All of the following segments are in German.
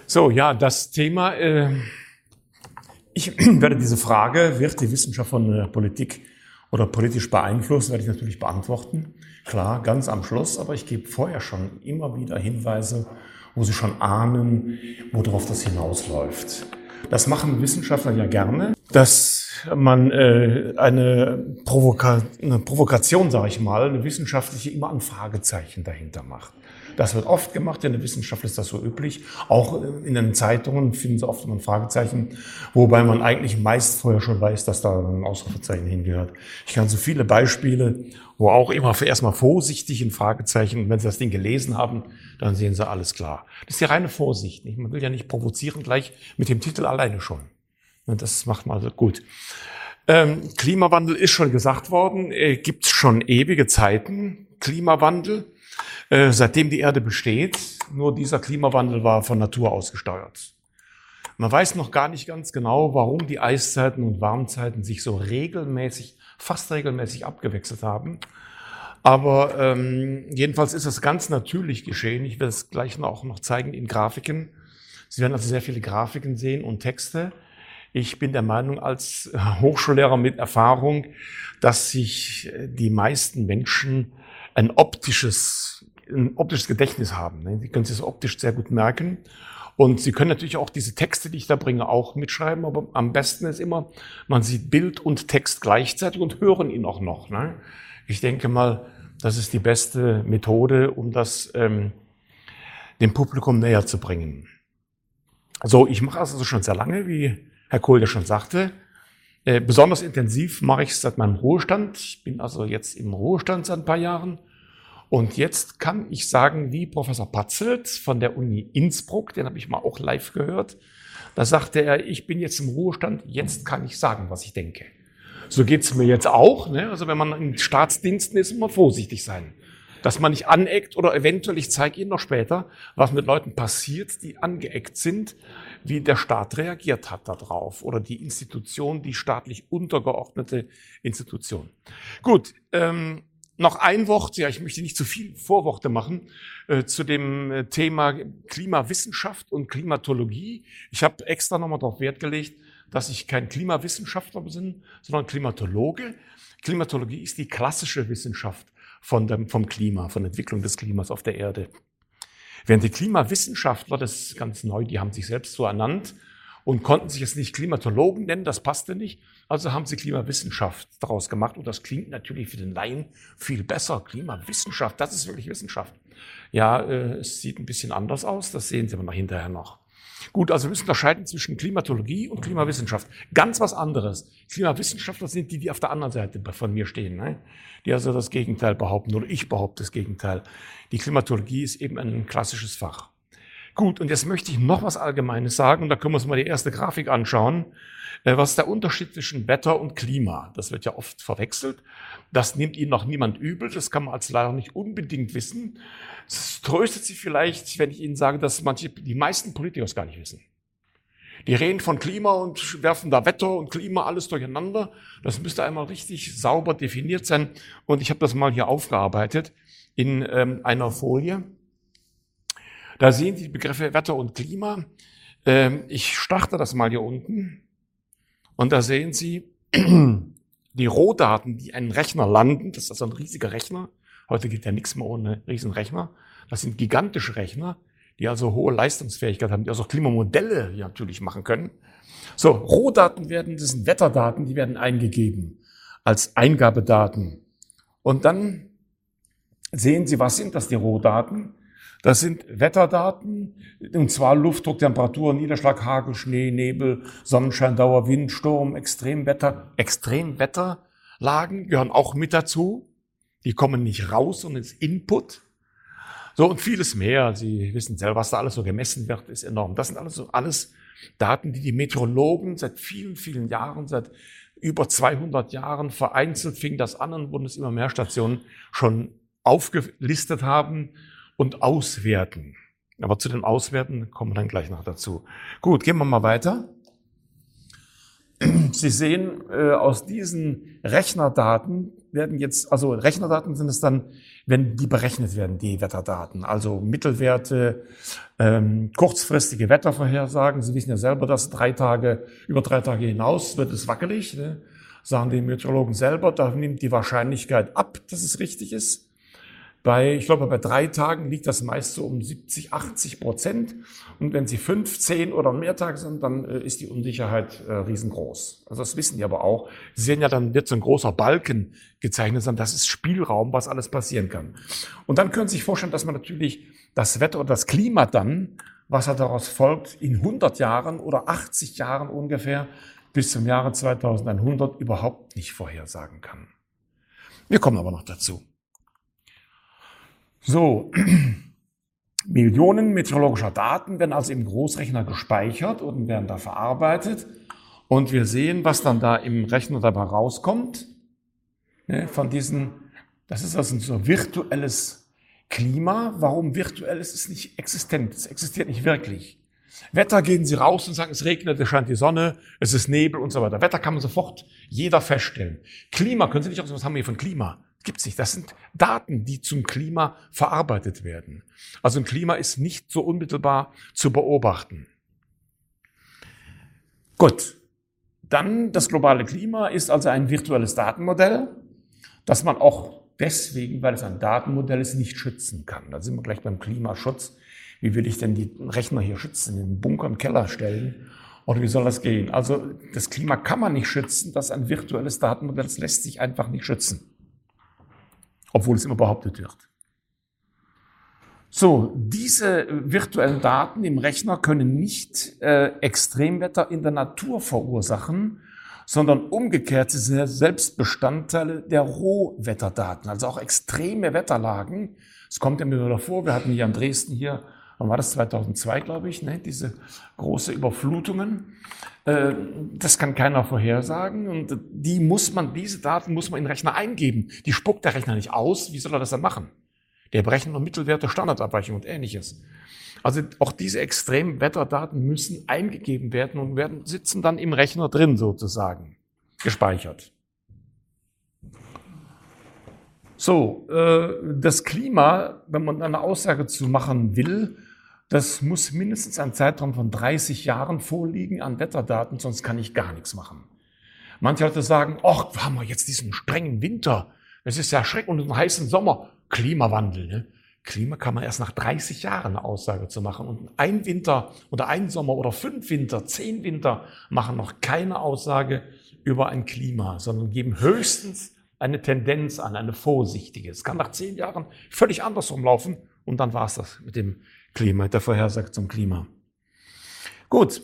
So, ja, das Thema, ich werde diese Frage, wird die Wissenschaft von der Politik oder politisch beeinflusst, werde ich natürlich beantworten. Klar, ganz am Schluss, aber ich gebe vorher schon immer wieder Hinweise, wo Sie schon ahnen, worauf das hinausläuft. Das machen Wissenschaftler ja gerne, dass man eine Provokation, sage ich mal, eine wissenschaftliche immer ein Fragezeichen dahinter macht. Das wird oft gemacht, in der Wissenschaft ist das so üblich. Auch in den Zeitungen finden Sie oft immer ein Fragezeichen, wobei man eigentlich meist vorher schon weiß, dass da ein Ausrufezeichen hingehört. Ich kann so viele Beispiele, wo auch immer erstmal vorsichtig ein Fragezeichen, und wenn Sie das Ding gelesen haben, dann sehen Sie alles klar. Das ist die reine Vorsicht. Nicht? Man will ja nicht provozieren, gleich mit dem Titel alleine schon. Und das macht man also gut. Klimawandel ist schon gesagt worden, gibt es schon ewige Zeiten, Klimawandel. Seitdem die Erde besteht, nur dieser Klimawandel war von Natur aus gesteuert. Man weiß noch gar nicht ganz genau, warum die Eiszeiten und Warmzeiten sich so regelmäßig, fast regelmäßig abgewechselt haben. Aber jedenfalls ist das ganz natürlich geschehen. Ich werde es gleich auch noch zeigen in Grafiken. Sie werden also sehr viele Grafiken sehen und Texte. Ich bin der Meinung als Hochschullehrer mit Erfahrung, dass sich die meisten Menschen ein optisches Gedächtnis haben. Sie können sich das optisch sehr gut merken. Und Sie können natürlich auch diese Texte, die ich da bringe, auch mitschreiben. Aber am besten ist immer, man sieht Bild und Text gleichzeitig und hören ihn auch noch. Ich denke mal, das ist die beste Methode, um das dem Publikum näher zu bringen. So, ich mache das also schon sehr lange, wie Herr Kohl ja schon sagte. Besonders intensiv mache ich es seit meinem Ruhestand. Ich bin also jetzt im Ruhestand seit ein paar Jahren. Und jetzt kann ich sagen, wie Professor Patzelt von der Uni Innsbruck, den habe ich mal auch live gehört, da sagte er, ich bin jetzt im Ruhestand, jetzt kann ich sagen, was ich denke. So geht's mir jetzt auch. Also wenn man in Staatsdiensten ist, immer vorsichtig sein. Dass man nicht aneckt oder eventuell, ich zeige Ihnen noch später, was mit Leuten passiert, die angeeckt sind, wie der Staat reagiert hat darauf oder die Institution, die staatlich untergeordnete Institution. Gut, noch ein Wort, ja, ich möchte nicht zu viel Vorworte machen, zu dem Thema Klimawissenschaft und Klimatologie. Ich habe extra nochmal darauf Wert gelegt, dass ich kein Klimawissenschaftler bin, sondern Klimatologe. Klimatologie ist die klassische Wissenschaft vom Klima, von der Entwicklung des Klimas auf der Erde. Während die Klimawissenschaftler, das ist ganz neu, die haben sich selbst so ernannt und konnten sich jetzt nicht Klimatologen nennen, das passte nicht. Also haben sie Klimawissenschaft daraus gemacht. Und das klingt natürlich für den Laien viel besser. Klimawissenschaft, das ist wirklich Wissenschaft. Ja, es sieht ein bisschen anders aus, das sehen Sie aber hinterher noch. Gut, also wir müssen unterscheiden zwischen Klimatologie und Klimawissenschaft. Ganz was anderes. Klimawissenschaftler sind die auf der anderen Seite von mir stehen, die also das Gegenteil behaupten, oder ich behaupte das Gegenteil. Die Klimatologie ist eben ein klassisches Fach. Gut, und jetzt möchte ich noch was Allgemeines sagen, und da können wir uns mal die erste Grafik anschauen. Was ist der Unterschied zwischen Wetter und Klima? Das wird ja oft verwechselt. Das nimmt Ihnen noch niemand übel, das kann man als Lehrer nicht unbedingt wissen. Es tröstet Sie vielleicht, wenn ich Ihnen sage, dass die meisten Politiker es gar nicht wissen. Die reden von Klima und werfen da Wetter und Klima alles durcheinander. Das müsste einmal richtig sauber definiert sein. Und ich habe das mal hier aufgearbeitet in einer Folie. Da sehen Sie die Begriffe Wetter und Klima. Ich starte das mal hier unten. Und da sehen Sie die Rohdaten, die einen Rechner landen. Das ist also ein riesiger Rechner. Heute geht ja nichts mehr ohne riesen Rechner. Das sind gigantische Rechner, die also hohe Leistungsfähigkeit haben, die also auch Klimamodelle natürlich machen können. So, Rohdaten das sind Wetterdaten, die werden eingegeben als Eingabedaten. Und dann sehen Sie, was sind das, die Rohdaten? Das sind Wetterdaten, und zwar Luftdruck, Temperatur, Niederschlag, Hagel, Schnee, Nebel, Sonnenschein, Dauer, Wind, Sturm, Extremwetter. Extremwetterlagen gehören auch mit dazu. Die kommen nicht raus, sondern ins Input. So, und vieles mehr. Sie wissen selber, was da alles so gemessen wird, ist enorm. Das sind alles Daten, die Meteorologen seit vielen, vielen Jahren, seit über 200 Jahren, vereinzelt fing das an und wurden es immer mehr Stationen schon aufgelistet haben und auswerten. Aber zu dem Auswerten kommen wir dann gleich noch dazu. Gut, gehen wir mal weiter. Sie sehen aus diesen Rechnerdaten, werden jetzt, also Rechnerdaten sind es dann, wenn die berechnet werden, die Wetterdaten, also Mittelwerte, kurzfristige Wettervorhersagen. Sie wissen ja selber, dass über 3 Tage hinaus wird es wackelig, ne? Sagen die Meteorologen selber, da nimmt die Wahrscheinlichkeit ab, dass es richtig ist. Ich glaube, bei 3 Tagen liegt das meist so um 70-80%. Und wenn sie 5, 10 oder mehr Tage sind, dann ist die Unsicherheit riesengroß. Also das wissen die aber auch. Sie sehen ja, dann wird so ein großer Balken gezeichnet, sondern das ist Spielraum, was alles passieren kann. Und dann können Sie sich vorstellen, dass man natürlich das Wetter oder das Klima dann, was daraus folgt, in 100 Jahren oder 80 Jahren ungefähr bis zum Jahre 2100 überhaupt nicht vorhersagen kann. Wir kommen aber noch dazu. So, Millionen meteorologischer Daten werden also im Großrechner gespeichert und werden da verarbeitet. Und wir sehen, was dann da im Rechner dabei rauskommt. Das ist also so virtuelles Klima. Warum virtuell? Es ist nicht existent, es existiert nicht wirklich. Wetter, gehen Sie raus und sagen, es regnet, es scheint die Sonne, es ist Nebel und so weiter. Wetter kann man sofort jeder feststellen. Klima, können Sie nicht auch sagen, was haben wir hier von Klima? Gibt's nicht. Das sind Daten, die zum Klima verarbeitet werden. Also ein Klima ist nicht so unmittelbar zu beobachten. Gut. Dann das globale Klima ist also ein virtuelles Datenmodell, das man auch deswegen, weil es ein Datenmodell ist, nicht schützen kann. Da sind wir gleich beim Klimaschutz. Wie will ich denn die Rechner hier schützen? In den Bunker im Keller stellen? Oder wie soll das gehen? Also das Klima kann man nicht schützen. Das ist ein virtuelles Datenmodell. Das lässt sich einfach nicht schützen. Obwohl es immer behauptet wird. So, diese virtuellen Daten im Rechner können nicht Extremwetter in der Natur verursachen, sondern umgekehrt sie sind selbst Bestandteile der Rohwetterdaten, also auch extreme Wetterlagen. Es kommt ja immer wieder vor, wir hatten hier in Dresden wann war das, 2002, glaube ich, ne? Diese große Überflutungen. Das kann keiner vorhersagen und diese Daten muss man in den Rechner eingeben. Die spuckt der Rechner nicht aus. Wie soll er das dann machen? Der berechnet nur Mittelwerte, Standardabweichung und Ähnliches. Also auch diese extremen Wetterdaten müssen eingegeben werden und sitzen dann im Rechner drin sozusagen, gespeichert. So, das Klima, wenn man eine Aussage zu machen will, das muss mindestens ein Zeitraum von 30 Jahren vorliegen an Wetterdaten, sonst kann ich gar nichts machen. Manche Leute sagen, ach, haben wir jetzt diesen strengen Winter, es ist ja schrecklich und einen heißen Sommer. Klimawandel, ne? Klima kann man erst nach 30 Jahren eine Aussage zu machen. Und ein Winter oder ein Sommer oder 5 Winter, 10 Winter machen noch keine Aussage über ein Klima, sondern geben höchstens eine Tendenz an, eine vorsichtige. Es kann nach 10 Jahren völlig andersrum laufen und dann war es das mit dem Klima, mit der Vorhersage zum Klima. Gut.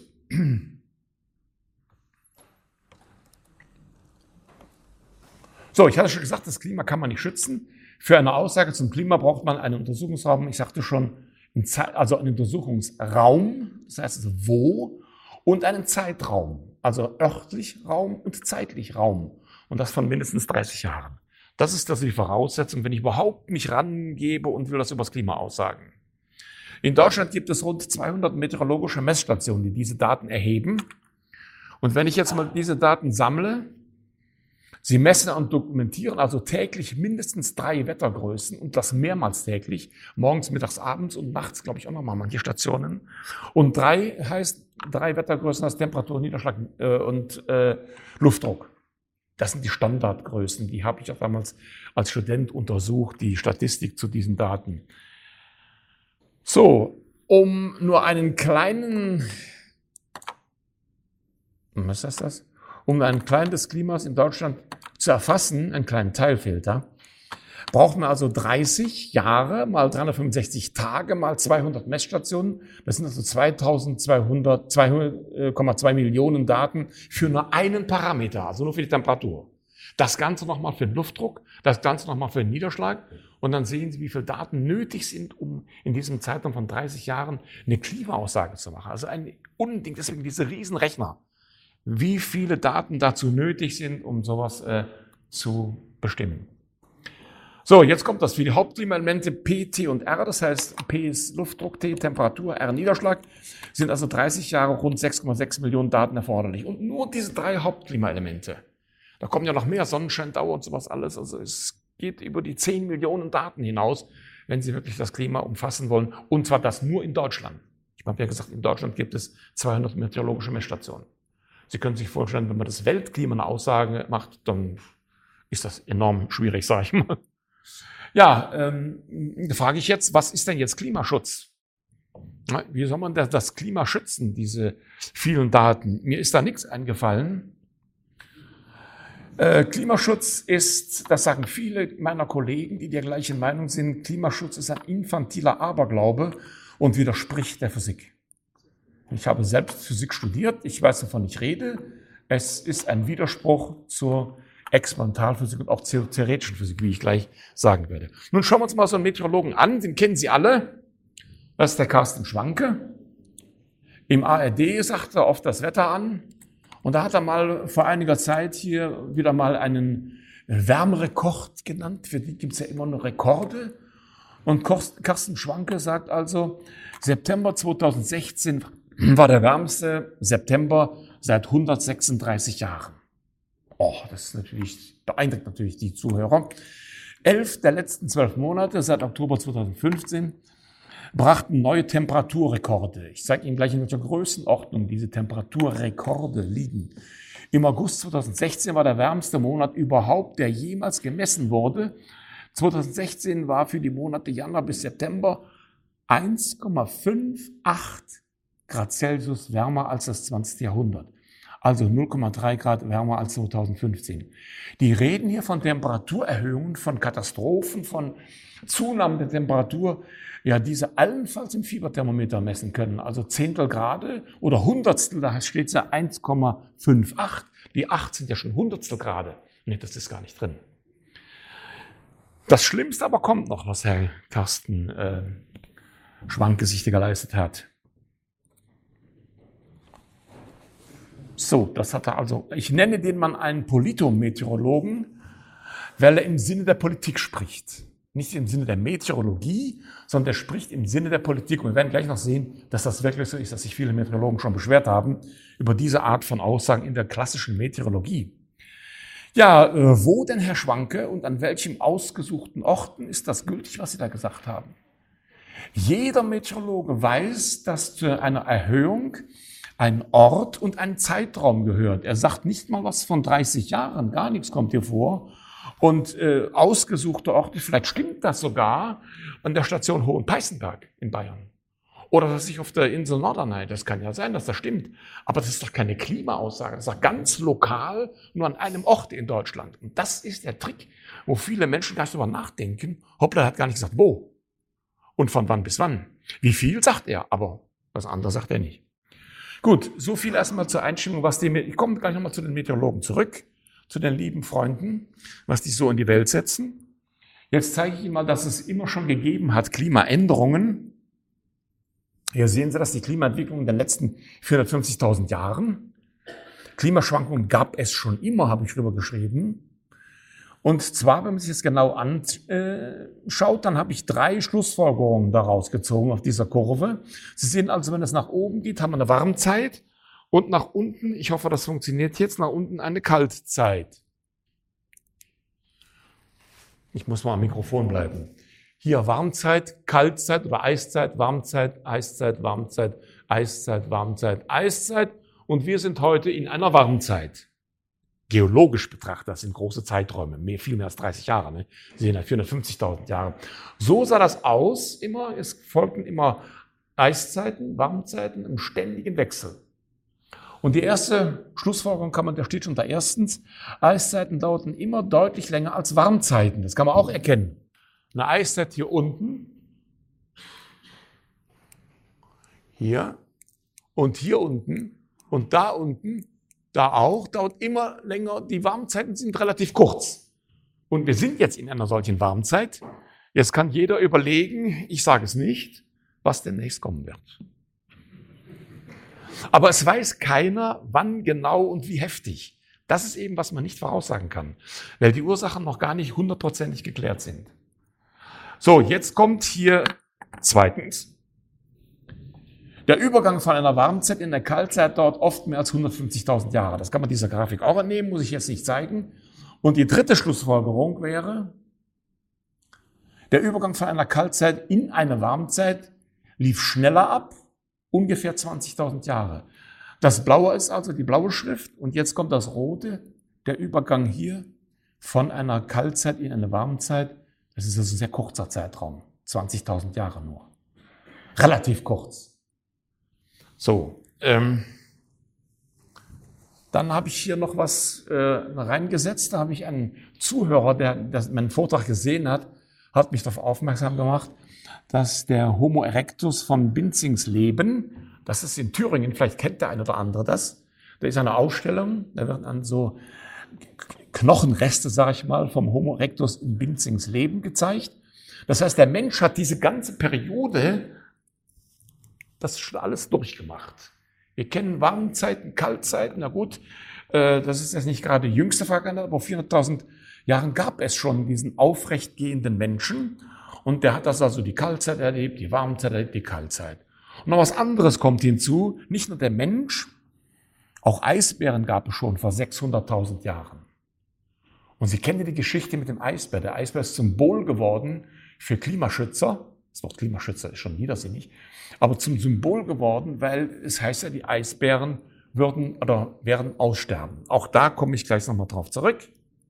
So, ich hatte schon gesagt, das Klima kann man nicht schützen. Für eine Aussage zum Klima braucht man einen Untersuchungsraum, ich sagte schon, also einen Untersuchungsraum, das heißt also wo, und einen Zeitraum, also örtlich Raum und zeitlich Raum. Und das von mindestens 30 Jahren. Das ist also die Voraussetzung, wenn ich überhaupt mich rangebe und will das über das Klima aussagen. In Deutschland gibt es rund 200 meteorologische Messstationen, die diese Daten erheben. Und wenn ich jetzt mal diese Daten sammle, sie messen und dokumentieren also täglich mindestens 3 Wettergrößen und das mehrmals täglich, morgens, mittags, abends und nachts, glaube ich, auch nochmal manche Stationen. Und 3 Wettergrößen heißt Temperatur, Niederschlag und Luftdruck. Das sind die Standardgrößen, die habe ich auch damals als Student untersucht, die Statistik zu diesen Daten. So, um nur einen kleinen, was ist das? Um einen Teil des Klimas in Deutschland zu erfassen, einen kleinen Teil fehlt da, braucht man also 30 Jahre mal 365 Tage mal 200 Messstationen. Das sind also 2,2 Millionen Daten für nur einen Parameter, also nur für die Temperatur. Das Ganze nochmal für den Luftdruck, das Ganze nochmal für den Niederschlag. Und dann sehen Sie, wie viele Daten nötig sind, um in diesem Zeitraum von 30 Jahren eine Klimaaussage zu machen. Also ein Unding, deswegen diese Riesenrechner. Wie viele Daten dazu nötig sind, um sowas zu bestimmen. So, jetzt kommt das für die Hauptklimaelemente P, T und R. Das heißt, P ist Luftdruck, T Temperatur, R Niederschlag. Sind also 30 Jahre rund 6,6 Millionen Daten erforderlich. Und nur diese 3 Hauptklimaelemente. Da kommen ja noch mehr Sonnenscheindauer und sowas alles. Also es geht über die 10 Millionen Daten hinaus, wenn Sie wirklich das Klima umfassen wollen. Und zwar das nur in Deutschland. Ich habe ja gesagt, in Deutschland gibt es 200 meteorologische Messstationen. Sie können sich vorstellen, wenn man das Weltklima eine Aussage macht, dann ist das enorm schwierig, sage ich mal. Ja, da frage ich jetzt, was ist denn jetzt Klimaschutz? Wie soll man das Klima schützen, diese vielen Daten? Mir ist da nichts eingefallen. Klimaschutz ist, das sagen viele meiner Kollegen, die der gleichen Meinung sind, Klimaschutz ist ein infantiler Aberglaube und widerspricht der Physik. Ich habe selbst Physik studiert, ich weiß, wovon ich rede. Es ist ein Widerspruch zur Experimentalphysik und auch zur theoretischen Physik, wie ich gleich sagen werde. Nun schauen wir uns mal so einen Meteorologen an, den kennen Sie alle. Das ist der Carsten Schwanke. Im ARD sagt er oft das Wetter an. Und da hat er mal vor einiger Zeit hier wieder mal einen Wärmerekord genannt. Für die gibt es ja immer nur Rekorde. Und Carsten Schwanke sagt also, September 2016 war der wärmste September seit 136 Jahren. Oh, das ist natürlich, beeindruckt natürlich die Zuhörer. 11 der letzten 12 Monate seit Oktober 2015 brachten neue Temperaturrekorde. Ich zeige Ihnen gleich, in welcher Größenordnung diese Temperaturrekorde liegen. Im August 2016 war der wärmste Monat überhaupt, der jemals gemessen wurde. 2016 war für die Monate Januar bis September 1,58 Grad Celsius wärmer als das 20. Jahrhundert. Also 0,3 Grad wärmer als 2015. Die reden hier von Temperaturerhöhungen, von Katastrophen, von Zunahmen der Temperatur, ja, diese allenfalls im Fieberthermometer messen können. Also Zehntel Grade oder Hundertstel, da steht es ja 1,58. Die 8 sind ja schon Hundertstel Grade. Nee, das ist gar nicht drin. Das Schlimmste aber kommt noch, was Herr Carsten Schwanke sich geleistet hat. So, das hat er also. Ich nenne den Mann einen Politometeorologen, weil er im Sinne der Politik spricht. Nicht im Sinne der Meteorologie, sondern er spricht im Sinne der Politik. Und wir werden gleich noch sehen, dass das wirklich so ist, dass sich viele Meteorologen schon beschwert haben über diese Art von Aussagen in der klassischen Meteorologie. Ja, wo denn, Herr Schwanke, und an welchem ausgesuchten Orten ist das gültig, was Sie da gesagt haben? Jeder Meteorologe weiß, dass zu einer Erhöhung ein Ort und ein Zeitraum gehört. Er sagt nicht mal was von 30 Jahren, gar nichts kommt hier vor. Und ausgesuchte Orte, vielleicht stimmt das sogar an der Station Hohenpeißenberg in Bayern. Oder dass ich auf der Insel Norderney, das kann ja sein, dass das stimmt. Aber das ist doch keine Klimaaussage, das ist doch ganz lokal, nur an einem Ort in Deutschland. Und das ist der Trick, wo viele Menschen gar nicht drüber nachdenken. Hoppla, er hat gar nicht gesagt, wo und von wann bis wann. Wie viel sagt er, aber was anderes sagt er nicht. Gut, so viel erstmal zur Einstimmung, ich komme gleich nochmal zu den Meteorologen zurück, zu den lieben Freunden, was die so in die Welt setzen. Jetzt zeige ich Ihnen mal, dass es immer schon gegeben hat Klimaänderungen. Hier sehen Sie das, die Klimaentwicklung in den letzten 450.000 Jahren. Klimaschwankungen gab es schon immer, habe ich drüber geschrieben. Und zwar, wenn man sich das genau anschaut, dann habe ich 3 Schlussfolgerungen daraus gezogen auf dieser Kurve. Sie sehen also, wenn es nach oben geht, haben wir eine Warmzeit und nach unten, ich hoffe, das funktioniert jetzt, nach unten eine Kaltzeit. Ich muss mal am Mikrofon bleiben. Hier Warmzeit, Kaltzeit oder Eiszeit, Warmzeit, Eiszeit, Warmzeit, Eiszeit, Warmzeit, Eiszeit. Und wir sind heute in einer Warmzeit. Geologisch betrachtet, das sind große Zeiträume, viel mehr als 30 Jahre. Ne? Sie sehen ja 450.000 Jahre. So sah das aus immer. Es folgten immer Eiszeiten, Warmzeiten im ständigen Wechsel. Und die erste Schlussfolgerung da steht schon da erstens, Eiszeiten dauerten immer deutlich länger als Warmzeiten. Das kann man auch erkennen. Eine Eiszeit hier unten, hier und hier unten und da unten, da auch, dauert immer länger. Die Warmzeiten sind relativ kurz. Und wir sind jetzt in einer solchen Warmzeit. Jetzt kann jeder überlegen, ich sage es nicht, was demnächst kommen wird. Aber es weiß keiner, wann genau und wie heftig. Das ist eben, was man nicht voraussagen kann, weil die Ursachen noch gar nicht 100%ig geklärt sind. So, jetzt kommt hier zweitens Der Übergang von einer Warmzeit in eine Kaltzeit dauert oft mehr als 150.000 Jahre. Das kann man dieser Grafik auch entnehmen, muss ich jetzt nicht zeigen. Und die dritte Schlussfolgerung wäre, der Übergang von einer Kaltzeit in eine Warmzeit lief schneller ab, ungefähr 20.000 Jahre. Das Blaue ist also die blaue Schrift und jetzt kommt das Rote, der Übergang hier von einer Kaltzeit in eine Warmzeit. Das ist also ein sehr kurzer Zeitraum, 20.000 Jahre nur. Relativ kurz. So, dann habe ich hier noch was reingesetzt. Da habe ich einen Zuhörer, der meinen Vortrag gesehen hat mich darauf aufmerksam gemacht, dass der Homo erectus von Binzingsleben, das ist in Thüringen, vielleicht kennt der eine oder andere das, da ist eine Ausstellung, da werden dann so Knochenreste, sage ich mal, vom Homo erectus in Binzingsleben gezeigt. Das heißt, der Mensch hat diese ganze Periode, das ist schon alles durchgemacht. Wir kennen Warmzeiten, Kaltzeiten, na gut, das ist jetzt nicht gerade die jüngste Vergangenheit, aber vor 400.000 Jahren gab es schon diesen aufrecht gehenden Menschen und der hat das also die Kaltzeit erlebt, die Warmzeit erlebt, die Kaltzeit. Und noch was anderes kommt hinzu, nicht nur der Mensch, auch Eisbären gab es schon vor 600.000 Jahren. Und Sie kennen die Geschichte mit dem Eisbär. Der Eisbär ist Symbol geworden für Klimaschützer. Das Wort Klimaschützer ist schon widersinnig, aber zum Symbol geworden, weil es heißt ja, die Eisbären werden aussterben. Auch da komme ich gleich nochmal drauf zurück.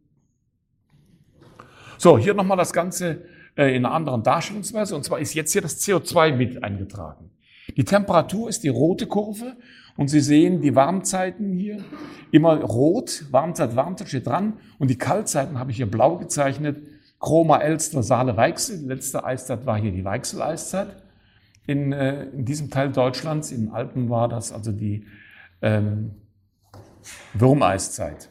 So, hier nochmal das Ganze in einer anderen Darstellungsweise. Und zwar ist jetzt hier das CO2 mit eingetragen. Die Temperatur ist die rote Kurve. Und Sie sehen die Warmzeiten hier immer rot. Warmzeit steht dran. Und die Kaltzeiten habe ich hier blau gezeichnet. Chroma, Elster, Saale, Weichsel. Die letzte Eiszeit war hier die Weichsel-Eiszeit. In diesem Teil Deutschlands, in den Alpen, war das also die Würmeiszeit.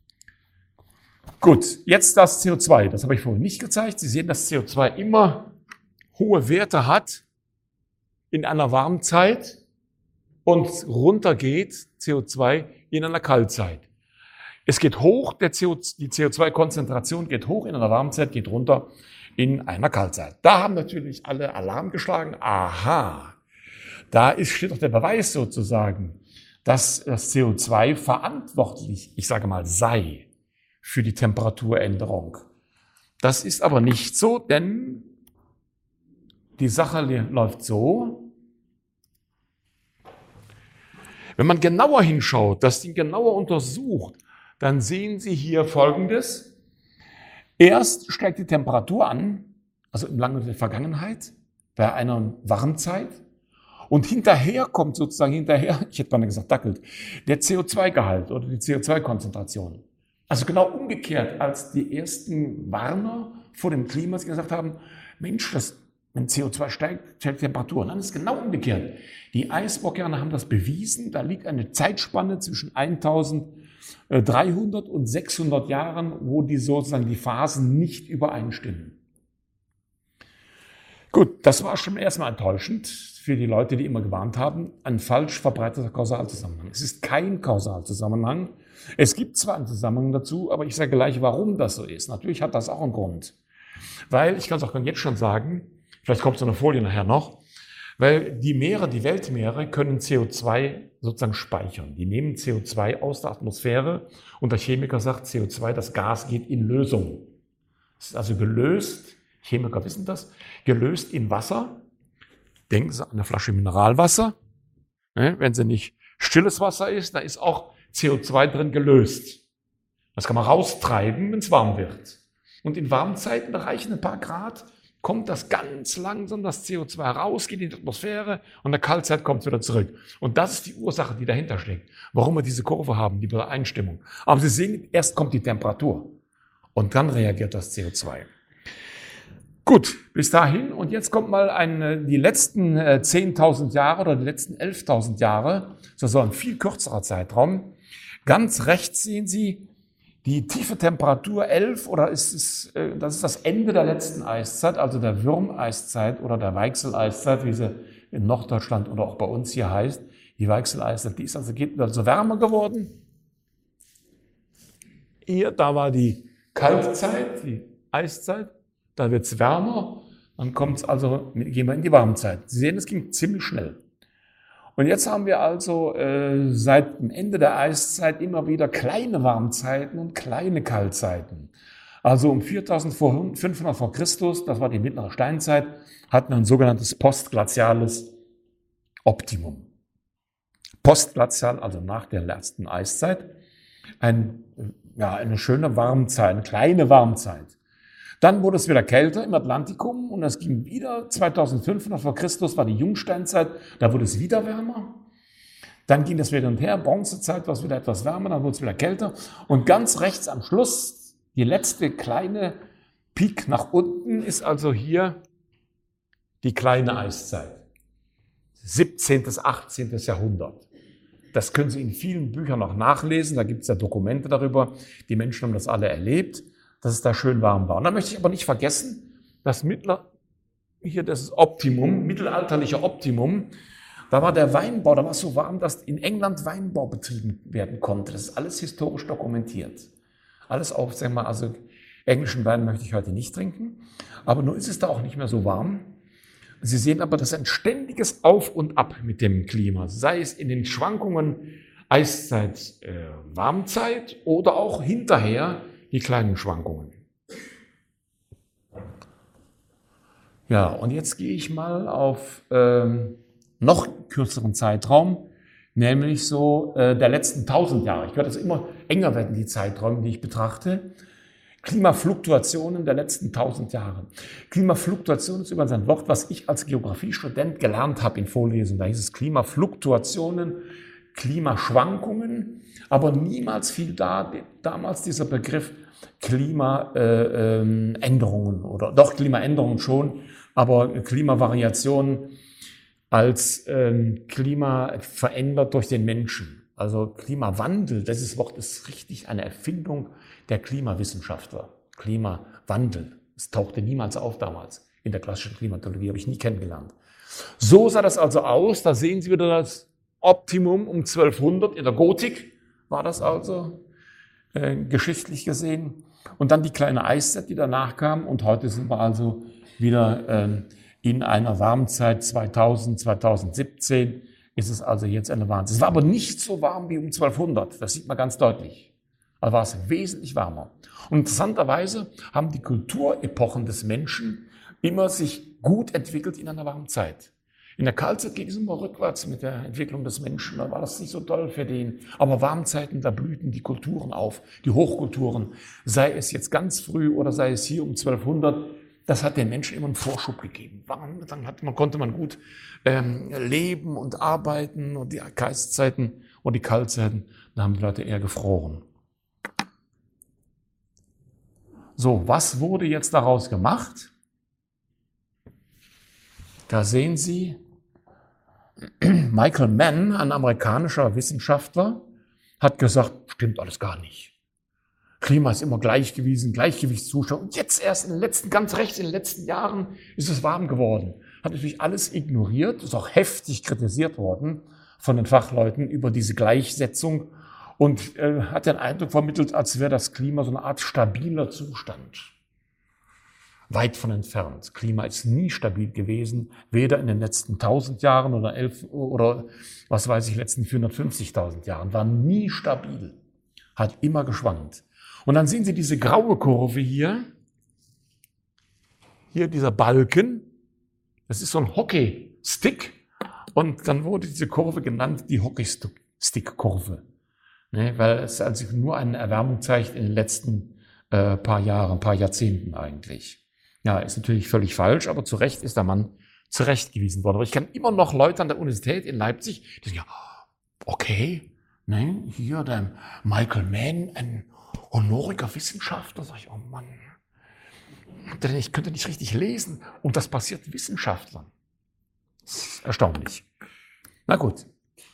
Gut, jetzt das CO2. Das habe ich vorhin nicht gezeigt. Sie sehen, dass CO2 immer hohe Werte hat in einer Warmzeit und runter geht CO2 in einer Kaltzeit. Es geht hoch, die CO2-Konzentration geht hoch in einer Warmzeit, geht runter in einer Kaltzeit. Da haben natürlich alle Alarm geschlagen. Aha, steht doch der Beweis sozusagen, dass das CO2 verantwortlich, ich sage mal, sei für die Temperaturänderung. Das ist aber nicht so, denn die Sache läuft so. Wenn man genauer hinschaut, das Ding genauer untersucht, dann sehen Sie hier Folgendes. Erst steigt die Temperatur an, also im Laufe der Vergangenheit, bei einer Warmzeit. Und hinterher kommt sozusagen, ich hätte mal gesagt, dackelt, der CO2-Gehalt oder die CO2-Konzentration. Also genau umgekehrt, als die ersten Warner vor dem Klima gesagt haben, Mensch, wenn CO2 steigt, steigt die Temperatur. Und dann ist es genau umgekehrt. Die Eisbohrkerne haben das bewiesen, da liegt eine Zeitspanne zwischen 1300 und 600 Jahren, wo die Phasen nicht übereinstimmen. Gut, das war schon erstmal enttäuschend für die Leute, die immer gewarnt haben, ein falsch verbreiteter Kausalzusammenhang. Es ist kein Kausalzusammenhang. Es gibt zwar einen Zusammenhang dazu, aber ich sage gleich, warum das so ist. Natürlich hat das auch einen Grund. Weil, ich kann es auch jetzt schon sagen, vielleicht kommt so eine Folie nachher noch, weil die Weltmeere können CO2 sozusagen speichern. Die nehmen CO2 aus der Atmosphäre und der Chemiker sagt, CO2, das Gas geht in Lösung. Es ist also gelöst, Chemiker wissen das, gelöst in Wasser. Denken Sie an eine Flasche Mineralwasser. Wenn sie nicht stilles Wasser ist, da ist auch CO2 drin gelöst. Das kann man raustreiben, wenn es warm wird. Und in Warmzeiten, da reichen ein paar Grad, kommt das ganz langsam, das CO2 raus, geht in die Atmosphäre und in der Kaltzeit kommt es wieder zurück. Und das ist die Ursache, die dahinter steckt, warum wir diese Kurve haben, die Übereinstimmung. Aber Sie sehen, erst kommt die Temperatur und dann reagiert das CO2. Gut, bis dahin. Und jetzt kommt mal die letzten 10.000 Jahre oder die letzten 11.000 Jahre, das ist also ein viel kürzerer Zeitraum. Ganz rechts sehen Sie die tiefe Temperatur 11, oder das ist das Ende der letzten Eiszeit, also der Würmeiszeit oder der Weichsel-Eiszeit, wie sie in Norddeutschland oder auch bei uns hier heißt. Die Weichsel-Eiszeit, die ist geht also wärmer geworden. Hier, da war die Kaltzeit, die Eiszeit. Da wird es wärmer, dann gehen wir in die Warmzeit. Sie sehen, es ging ziemlich schnell. Und jetzt haben wir also seit dem Ende der Eiszeit immer wieder kleine Warmzeiten und kleine Kaltzeiten. Also um 4500 vor Christus, das war die mittlere Steinzeit, hatten wir ein sogenanntes postglaziales Optimum. Postglazial, also nach der letzten Eiszeit, eine schöne Warmzeit, eine kleine Warmzeit. Dann wurde es wieder kälter im Atlantikum und es ging wieder 2500 vor Christus war die Jungsteinzeit, da wurde es wieder wärmer. Dann ging das wieder und her, Bronzezeit war es wieder etwas wärmer, dann wurde es wieder kälter. Und ganz rechts am Schluss, die letzte kleine Peak nach unten, ist also hier die kleine Eiszeit. 17. bis 18. Jahrhundert. Das können Sie in vielen Büchern noch nachlesen, da gibt es ja Dokumente darüber. Die Menschen haben das alle erlebt, dass es da schön warm war. Und da möchte ich aber nicht vergessen, dass hier das Optimum, mittelalterliche Optimum, da war der Weinbau, da war es so warm, dass in England Weinbau betrieben werden konnte. Das ist alles historisch dokumentiert. Alles auf, sagen wir mal, also englischen Wein möchte ich heute nicht trinken, aber nur ist es da auch nicht mehr so warm. Sie sehen aber, das ist ein ständiges Auf und Ab mit dem Klima, sei es in den Schwankungen Eiszeit, Warmzeit oder auch hinterher die kleinen Schwankungen. Ja, und jetzt gehe ich mal auf noch kürzeren Zeitraum, nämlich so der letzten 1000 Jahre. Ich werde also immer enger werden, die Zeiträume, die ich betrachte. Klimafluktuationen der letzten 1000 Jahre. Klimafluktuation ist übrigens ein Wort, was ich als Geografiestudent gelernt habe in Vorlesungen. Da hieß es Klimafluktuationen, Klimaschwankungen, aber niemals fiel damals dieser Begriff Klimaänderungen oder doch Klimaänderungen schon, aber Klimavariationen als Klima verändert durch den Menschen. Also Klimawandel, dieses Wort ist richtig eine Erfindung der Klimawissenschaftler. Klimawandel, es tauchte niemals auf damals. In der klassischen Klimatologie habe ich nie kennengelernt. So sah das also aus, da sehen Sie wieder das Optimum um 1200, in der Gotik war das also, geschichtlich gesehen. Und dann die kleine Eiszeit, die danach kam und heute sind wir also wieder in einer Warmzeit 2000, 2017 ist es also jetzt eine Warmzeit. Es war aber nicht so warm wie um 1200, das sieht man ganz deutlich. Also war es wesentlich wärmer. Und interessanterweise haben die Kulturepochen des Menschen immer sich gut entwickelt in einer Warmzeit. In der Kaltzeit ging es immer rückwärts mit der Entwicklung des Menschen, da war das nicht so toll für den. Aber Warmzeiten, da blühten die Kulturen auf, die Hochkulturen, sei es jetzt ganz früh oder sei es hier um 1200, das hat den Menschen immer einen Vorschub gegeben. Dann konnte man gut leben und arbeiten und die Eiszeiten und die Kaltzeiten, da haben die Leute eher gefroren. So, was wurde jetzt daraus gemacht? Da sehen Sie, Michael Mann, ein amerikanischer Wissenschaftler, hat gesagt, stimmt alles gar nicht. Klima ist immer gleich gewesen, Gleichgewichtszustand. Und jetzt erst ganz rechts in den letzten Jahren ist es warm geworden. Hat natürlich alles ignoriert, ist auch heftig kritisiert worden von den Fachleuten über diese Gleichsetzung und hat den Eindruck vermittelt, als wäre das Klima so eine Art stabiler Zustand. Weit von entfernt. Klima ist nie stabil gewesen, weder in den letzten 1000 Jahren oder was weiß ich, letzten 450.000 Jahren. War nie stabil. Hat immer geschwankt. Und dann sehen Sie diese graue Kurve hier. Hier dieser Balken. Das ist so ein Hockeystick. Und dann wurde diese Kurve genannt die Hockeystick-Kurve. Ne, weil es also nur eine Erwärmung zeigt in den letzten paar Jahrzehnten eigentlich. Ja, ist natürlich völlig falsch, aber zu Recht ist der Mann zurechtgewiesen worden. Aber ich kenne immer noch Leute an der Universität in Leipzig, die sagen, ja, okay, ne, hier der Michael Mann, ein honoriger Wissenschaftler. Sag ich, oh Mann, ich könnte nicht richtig lesen. Und das passiert Wissenschaftlern. Das ist erstaunlich. Na gut.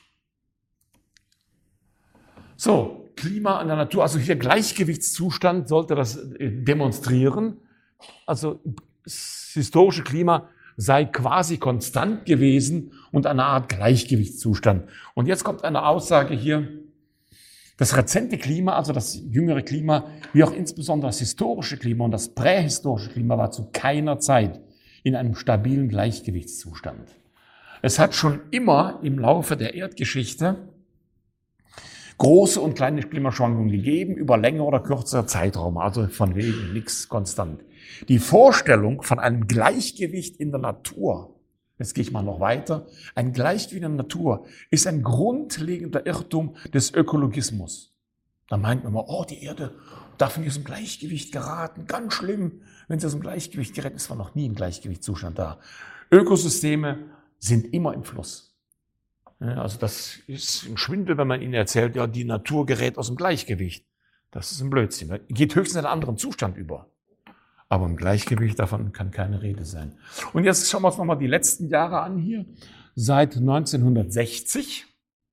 So, Klima in der Natur, also hier Gleichgewichtszustand sollte das demonstrieren. Also das historische Klima sei quasi konstant gewesen und eine Art Gleichgewichtszustand. Und jetzt kommt eine Aussage hier, das rezente Klima, also das jüngere Klima, wie auch insbesondere das historische Klima und das prähistorische Klima war zu keiner Zeit in einem stabilen Gleichgewichtszustand. Es hat schon immer im Laufe der Erdgeschichte große und kleine Klimaschwankungen gegeben, über längere oder kürzere Zeitraum, also von wegen nichts konstant. Die Vorstellung von einem Gleichgewicht in der Natur, jetzt gehe ich mal noch weiter, ein Gleichgewicht in der Natur ist ein grundlegender Irrtum des Ökologismus. Da meint man immer, oh, die Erde darf nicht aus dem Gleichgewicht geraten, ganz schlimm. Wenn sie aus dem Gleichgewicht gerät, ist man noch nie im Gleichgewichtszustand da. Ökosysteme sind immer im Fluss. Ja, also das ist ein Schwindel, wenn man ihnen erzählt, ja, die Natur gerät aus dem Gleichgewicht. Das ist ein Blödsinn. Geht höchstens in einen anderen Zustand über. Aber im Gleichgewicht davon kann keine Rede sein. Und jetzt schauen wir uns nochmal die letzten Jahre an hier. Seit 1960.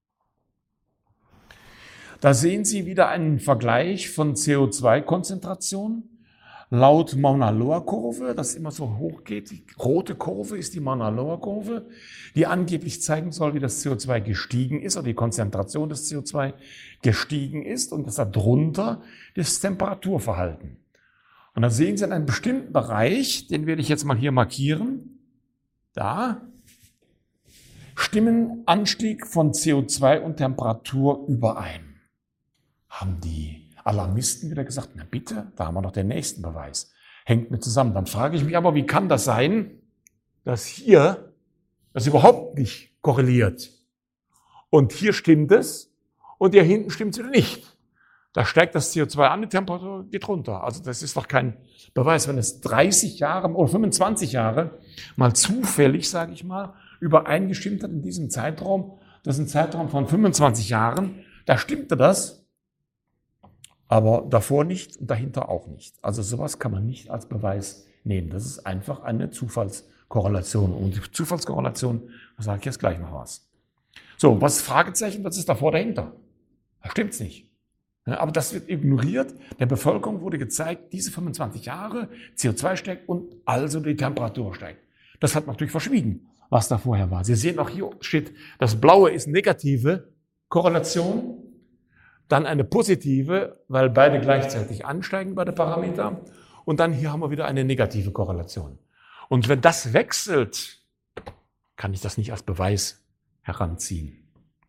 Da sehen Sie wieder einen Vergleich von CO2-Konzentration. Laut Mauna-Loa-Kurve, das immer so hoch geht, die rote Kurve ist die Mauna-Loa-Kurve, die angeblich zeigen soll, wie das CO2 gestiegen ist oder die Konzentration des CO2 gestiegen ist und das darunter das Temperaturverhalten. Und da sehen Sie in einem bestimmten Bereich, den werde ich jetzt mal hier markieren, da stimmen Anstieg von CO2 und Temperatur überein. Haben die Alarmisten wieder gesagt, na bitte, da haben wir noch den nächsten Beweis. Hängt mit zusammen. Dann frage ich mich aber, wie kann das sein, dass hier das überhaupt nicht korreliert? Und hier stimmt es und hier hinten stimmt es wieder nicht. Da steigt das CO2 an, die Temperatur geht runter. Also das ist doch kein Beweis. Wenn es 30 Jahre oder 25 Jahre mal zufällig, sage ich mal, übereingestimmt hat in diesem Zeitraum, das ist ein Zeitraum von 25 Jahren, da stimmte das, aber davor nicht und dahinter auch nicht. Also sowas kann man nicht als Beweis nehmen. Das ist einfach eine Zufallskorrelation. Und die Zufallskorrelation, da sage ich jetzt gleich noch was. So, was ist Fragezeichen? Was ist davor dahinter? Da stimmt's nicht. Ja, aber das wird ignoriert. Der Bevölkerung wurde gezeigt, diese 25 Jahre, CO2 steigt und also die Temperatur steigt. Das hat man natürlich verschwiegen, was da vorher war. Sie sehen auch hier steht, das Blaue ist negative Korrelation. Dann eine positive, weil beide gleichzeitig ansteigen bei der Parameter. Und dann hier haben wir wieder eine negative Korrelation. Und wenn das wechselt, kann ich das nicht als Beweis heranziehen.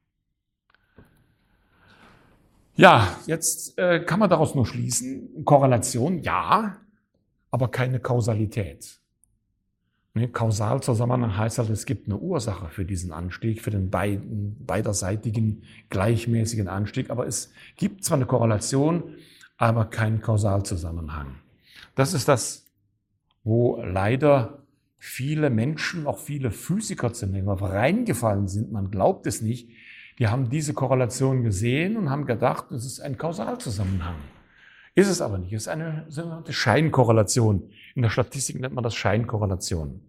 Ja, jetzt kann man daraus nur schließen, Korrelation, ja, aber keine Kausalität. Kausalzusammenhang heißt halt, es gibt eine Ursache für diesen Anstieg, für den beiderseitigen gleichmäßigen Anstieg. Aber es gibt zwar eine Korrelation, aber keinen Kausalzusammenhang. Das ist das, wo leider viele Menschen, auch viele Physiker zunächst reingefallen sind. Man glaubt es nicht. Die haben diese Korrelation gesehen und haben gedacht, es ist ein Kausalzusammenhang. Ist es aber nicht. Es ist eine sogenannte Scheinkorrelation. In der Statistik nennt man das Scheinkorrelation.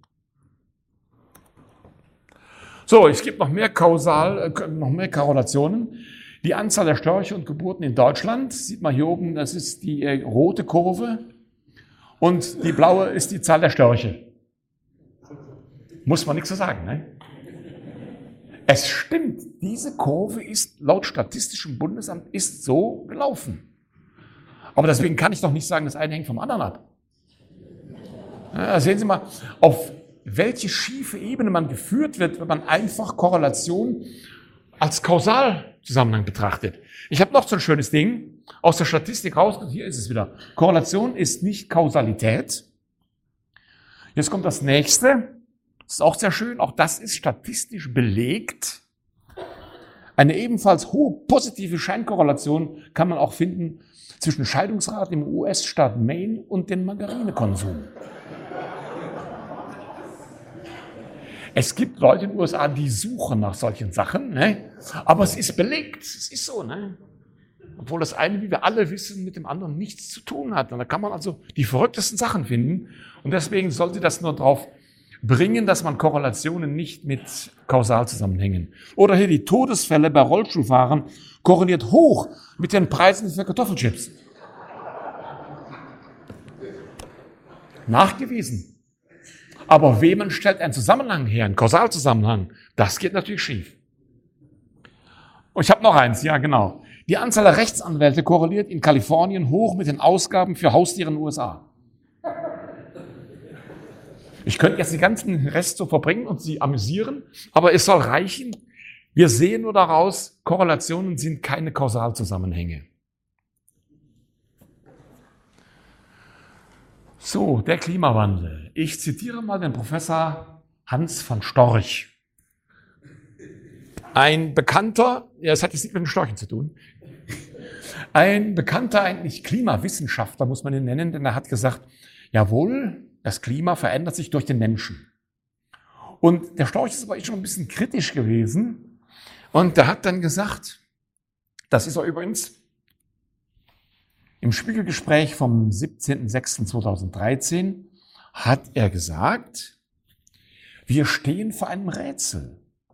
So, es gibt noch mehr Korrelationen. Die Anzahl der Störche und Geburten in Deutschland, sieht man hier oben, das ist die rote Kurve und die blaue ist die Zahl der Störche. Muss man nichts zu sagen, ne? Es stimmt, diese Kurve ist laut Statistischem Bundesamt ist so gelaufen. Aber deswegen kann ich doch nicht sagen, das eine hängt vom anderen ab. Ja, sehen Sie mal, auf welche schiefe Ebene man geführt wird, wenn man einfach Korrelation als Kausalzusammenhang betrachtet. Ich habe noch so ein schönes Ding aus der Statistik raus. Hier ist es wieder. Korrelation ist nicht Kausalität. Jetzt kommt das nächste. Das ist auch sehr schön. Auch das ist statistisch belegt. Eine ebenfalls hohe positive Scheinkorrelation kann man auch finden zwischen Scheidungsrate im US-Staat Maine und dem Margarinekonsum. Es gibt Leute in den USA, die suchen nach solchen Sachen, ne? Aber es ist belegt, es ist so, ne? Obwohl das eine, wie wir alle wissen, mit dem anderen nichts zu tun hat. Und da kann man also die verrücktesten Sachen finden. Und deswegen sollte das nur drauf bringen, dass man Korrelationen nicht mit kausal zusammenhängen. Oder hier die Todesfälle bei Rollstuhlfahrern korreliert hoch mit den Preisen für Kartoffelchips. Nachgewiesen. Aber man stellt einen Zusammenhang her, einen Kausalzusammenhang, das geht natürlich schief. Und ich habe noch eins, ja genau. Die Anzahl der Rechtsanwälte korreliert in Kalifornien hoch mit den Ausgaben für Haustiere in den USA. Ich könnte jetzt den ganzen Rest so verbringen und Sie amüsieren, aber es soll reichen. Wir sehen nur daraus, Korrelationen sind keine Kausalzusammenhänge. So, der Klimawandel. Ich zitiere mal den Professor Hans von Storch. Ein bekannter, ja, es hat jetzt nicht mit den Storchen zu tun, ein bekannter eigentlich Klimawissenschaftler, muss man ihn nennen, denn er hat gesagt, jawohl, das Klima verändert sich durch den Menschen. Und der Storch ist aber schon ein bisschen kritisch gewesen und der hat dann gesagt, das ist er übrigens im Spiegelgespräch vom 17.06.2013, hat er gesagt, wir stehen vor einem Rätsel.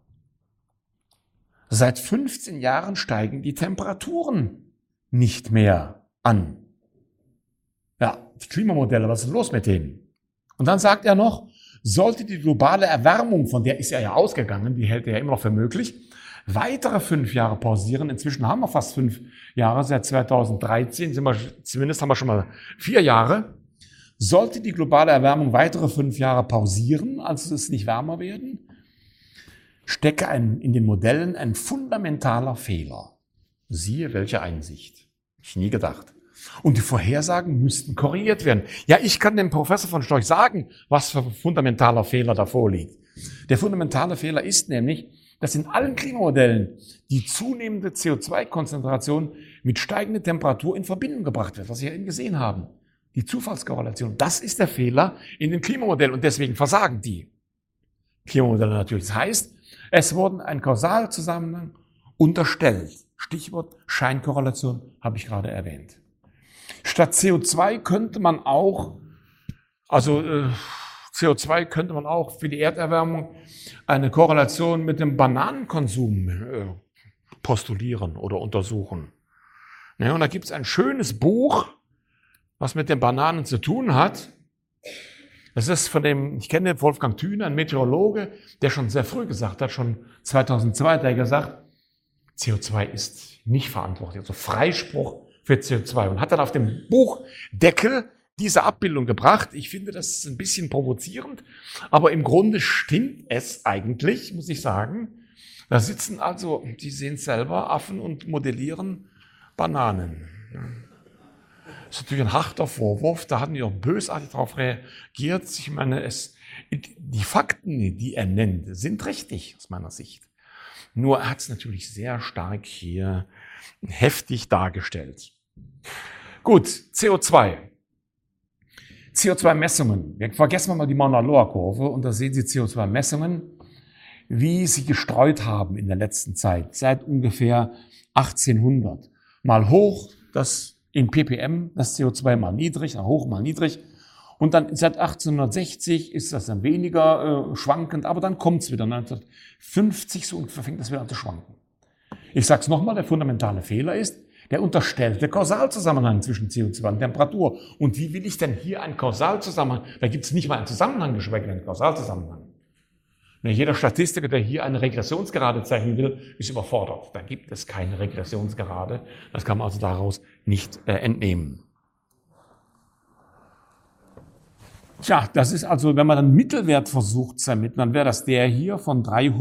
Seit 15 Jahren steigen die Temperaturen nicht mehr an. Ja, die Klimamodelle, was ist los mit denen? Und dann sagt er noch, sollte die globale Erwärmung, von der ist er ja ausgegangen, die hält er ja immer noch für möglich, weitere 5 Jahre pausieren. Inzwischen haben wir fast 5 Jahre, seit 2013 haben wir schon mal 4 Jahre. Sollte die globale Erwärmung weitere 5 Jahre pausieren, also es nicht wärmer werden, stecke in den Modellen ein fundamentaler Fehler. Siehe, welche Einsicht. Ich nie gedacht. Und die Vorhersagen müssten korrigiert werden. Ja, ich kann dem Professor von Storch sagen, was für ein fundamentaler Fehler da vorliegt. Der fundamentale Fehler ist nämlich, dass in allen Klimamodellen die zunehmende CO2-Konzentration mit steigender Temperatur in Verbindung gebracht wird, was Sie ja eben gesehen haben. Die Zufallskorrelation, das ist der Fehler in den Klimamodellen und deswegen versagen die Klimamodelle natürlich. Das heißt, es wurden ein Kausalzusammenhang unterstellt. Stichwort Scheinkorrelation habe ich gerade erwähnt. Statt CO2 könnte man auch, CO2 könnte man auch für die Erderwärmung eine Korrelation mit dem Bananenkonsum postulieren oder untersuchen. Ja, und da gibt es ein schönes Buch, was mit den Bananen zu tun hat. Das ist ich kenne Wolfgang Thüne, ein Meteorologe, der schon sehr früh gesagt hat, schon 2002 hat er gesagt, CO2 ist nicht verantwortlich, also Freispruch für CO2. Und hat dann auf dem Buchdeckel diese Abbildung gebracht. Ich finde das ein bisschen provozierend, aber im Grunde stimmt es eigentlich, muss ich sagen. Da sitzen also, die sehen selber Affen und modellieren Bananen. Das ist natürlich ein harter Vorwurf, da hatten die auch bösartig darauf reagiert. Ich meine, die Fakten, die er nennt, sind richtig aus meiner Sicht. Nur er hat es natürlich sehr stark hier heftig dargestellt. Gut, CO2. CO2-Messungen. Vergessen wir mal die Mauna-Loa-Kurve und da sehen Sie CO2-Messungen, wie sie gestreut haben in der letzten Zeit, seit ungefähr 1800. Mal hoch, das in ppm, das CO2 mal niedrig, mal hoch, mal niedrig. Und dann seit 1860 ist das dann weniger schwankend, aber dann kommt es wieder. 1950 so ungefähr fängt das wieder an zu schwanken. Ich sage es nochmal, der fundamentale Fehler ist, der unterstellte Kausalzusammenhang zwischen CO2 und Temperatur. Und wie will ich denn hier einen Kausalzusammenhang? Da gibt es nicht mal einen Zusammenhang, geschweige denn einen Kausalzusammenhang. Jeder Statistiker, der hier eine Regressionsgerade zeichnen will, ist überfordert. Da gibt es keine Regressionsgerade. Das kann man also daraus nicht entnehmen. Tja, das ist also, wenn man einen Mittelwert versucht zu ermitteln, dann wäre das der hier von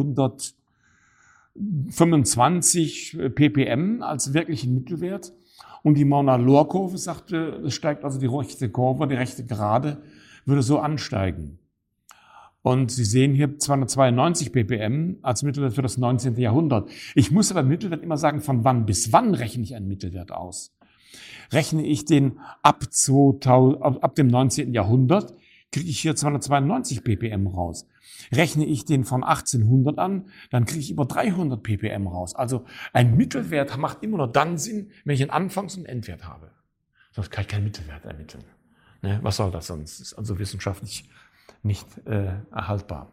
325 ppm als wirklichen Mittelwert. Und die Mauna-Loa-Kurve sagte, es steigt also die rechte Kurve, die rechte Gerade würde so ansteigen. Und Sie sehen hier 292 ppm als Mittelwert für das 19. Jahrhundert. Ich muss aber Mittelwert immer sagen, von wann bis wann rechne ich einen Mittelwert aus? Rechne ich den ab dem 19. Jahrhundert, kriege ich hier 292 ppm raus. Rechne ich den von 1800 an, dann kriege ich über 300 ppm raus. Also ein Mittelwert macht immer nur dann Sinn, wenn ich einen Anfangs- und Endwert habe. Sonst kann ich keinen Mittelwert ermitteln. Ne? Was soll das sonst? Das ist also wissenschaftlich nicht erhaltbar.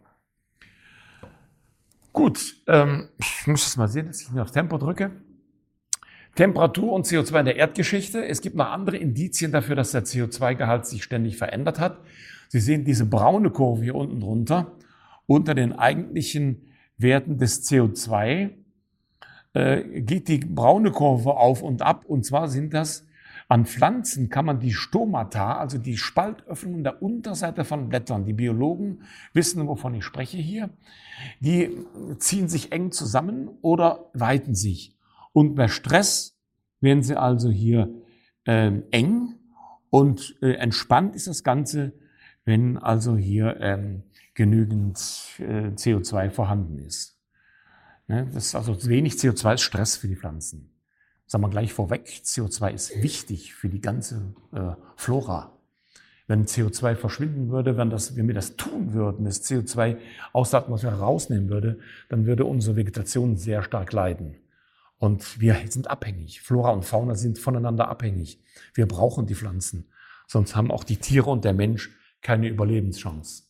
Gut, ich muss das mal sehen, dass ich mir auf Tempo drücke. Temperatur und CO2 in der Erdgeschichte. Es gibt noch andere Indizien dafür, dass der CO2-Gehalt sich ständig verändert hat. Sie sehen diese braune Kurve hier unten drunter. Unter den eigentlichen Werten des CO2 geht die braune Kurve auf und ab. Und zwar sind das An Pflanzen kann man die Stomata, also die Spaltöffnungen der Unterseite von Blättern, die Biologen wissen, wovon ich spreche hier, die ziehen sich eng zusammen oder weiten sich. Und bei Stress werden sie also hier eng und entspannt ist das Ganze, wenn also hier genügend CO2 vorhanden ist. Ne, das ist also wenig CO2 ist Stress für die Pflanzen. Sagen wir gleich vorweg, CO2 ist wichtig für die ganze Flora. Wenn CO2 verschwinden würde, wenn wir das tun würden, das CO2 aus der Atmosphäre rausnehmen würde, dann würde unsere Vegetation sehr stark leiden. Und wir sind abhängig. Flora und Fauna sind voneinander abhängig. Wir brauchen die Pflanzen. Sonst haben auch die Tiere und der Mensch keine Überlebenschance.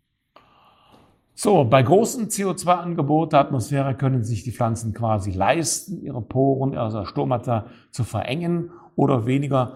So, bei großem CO2-Angebot der Atmosphäre können sich die Pflanzen quasi leisten, ihre Poren, also Stomata zu verengen oder weniger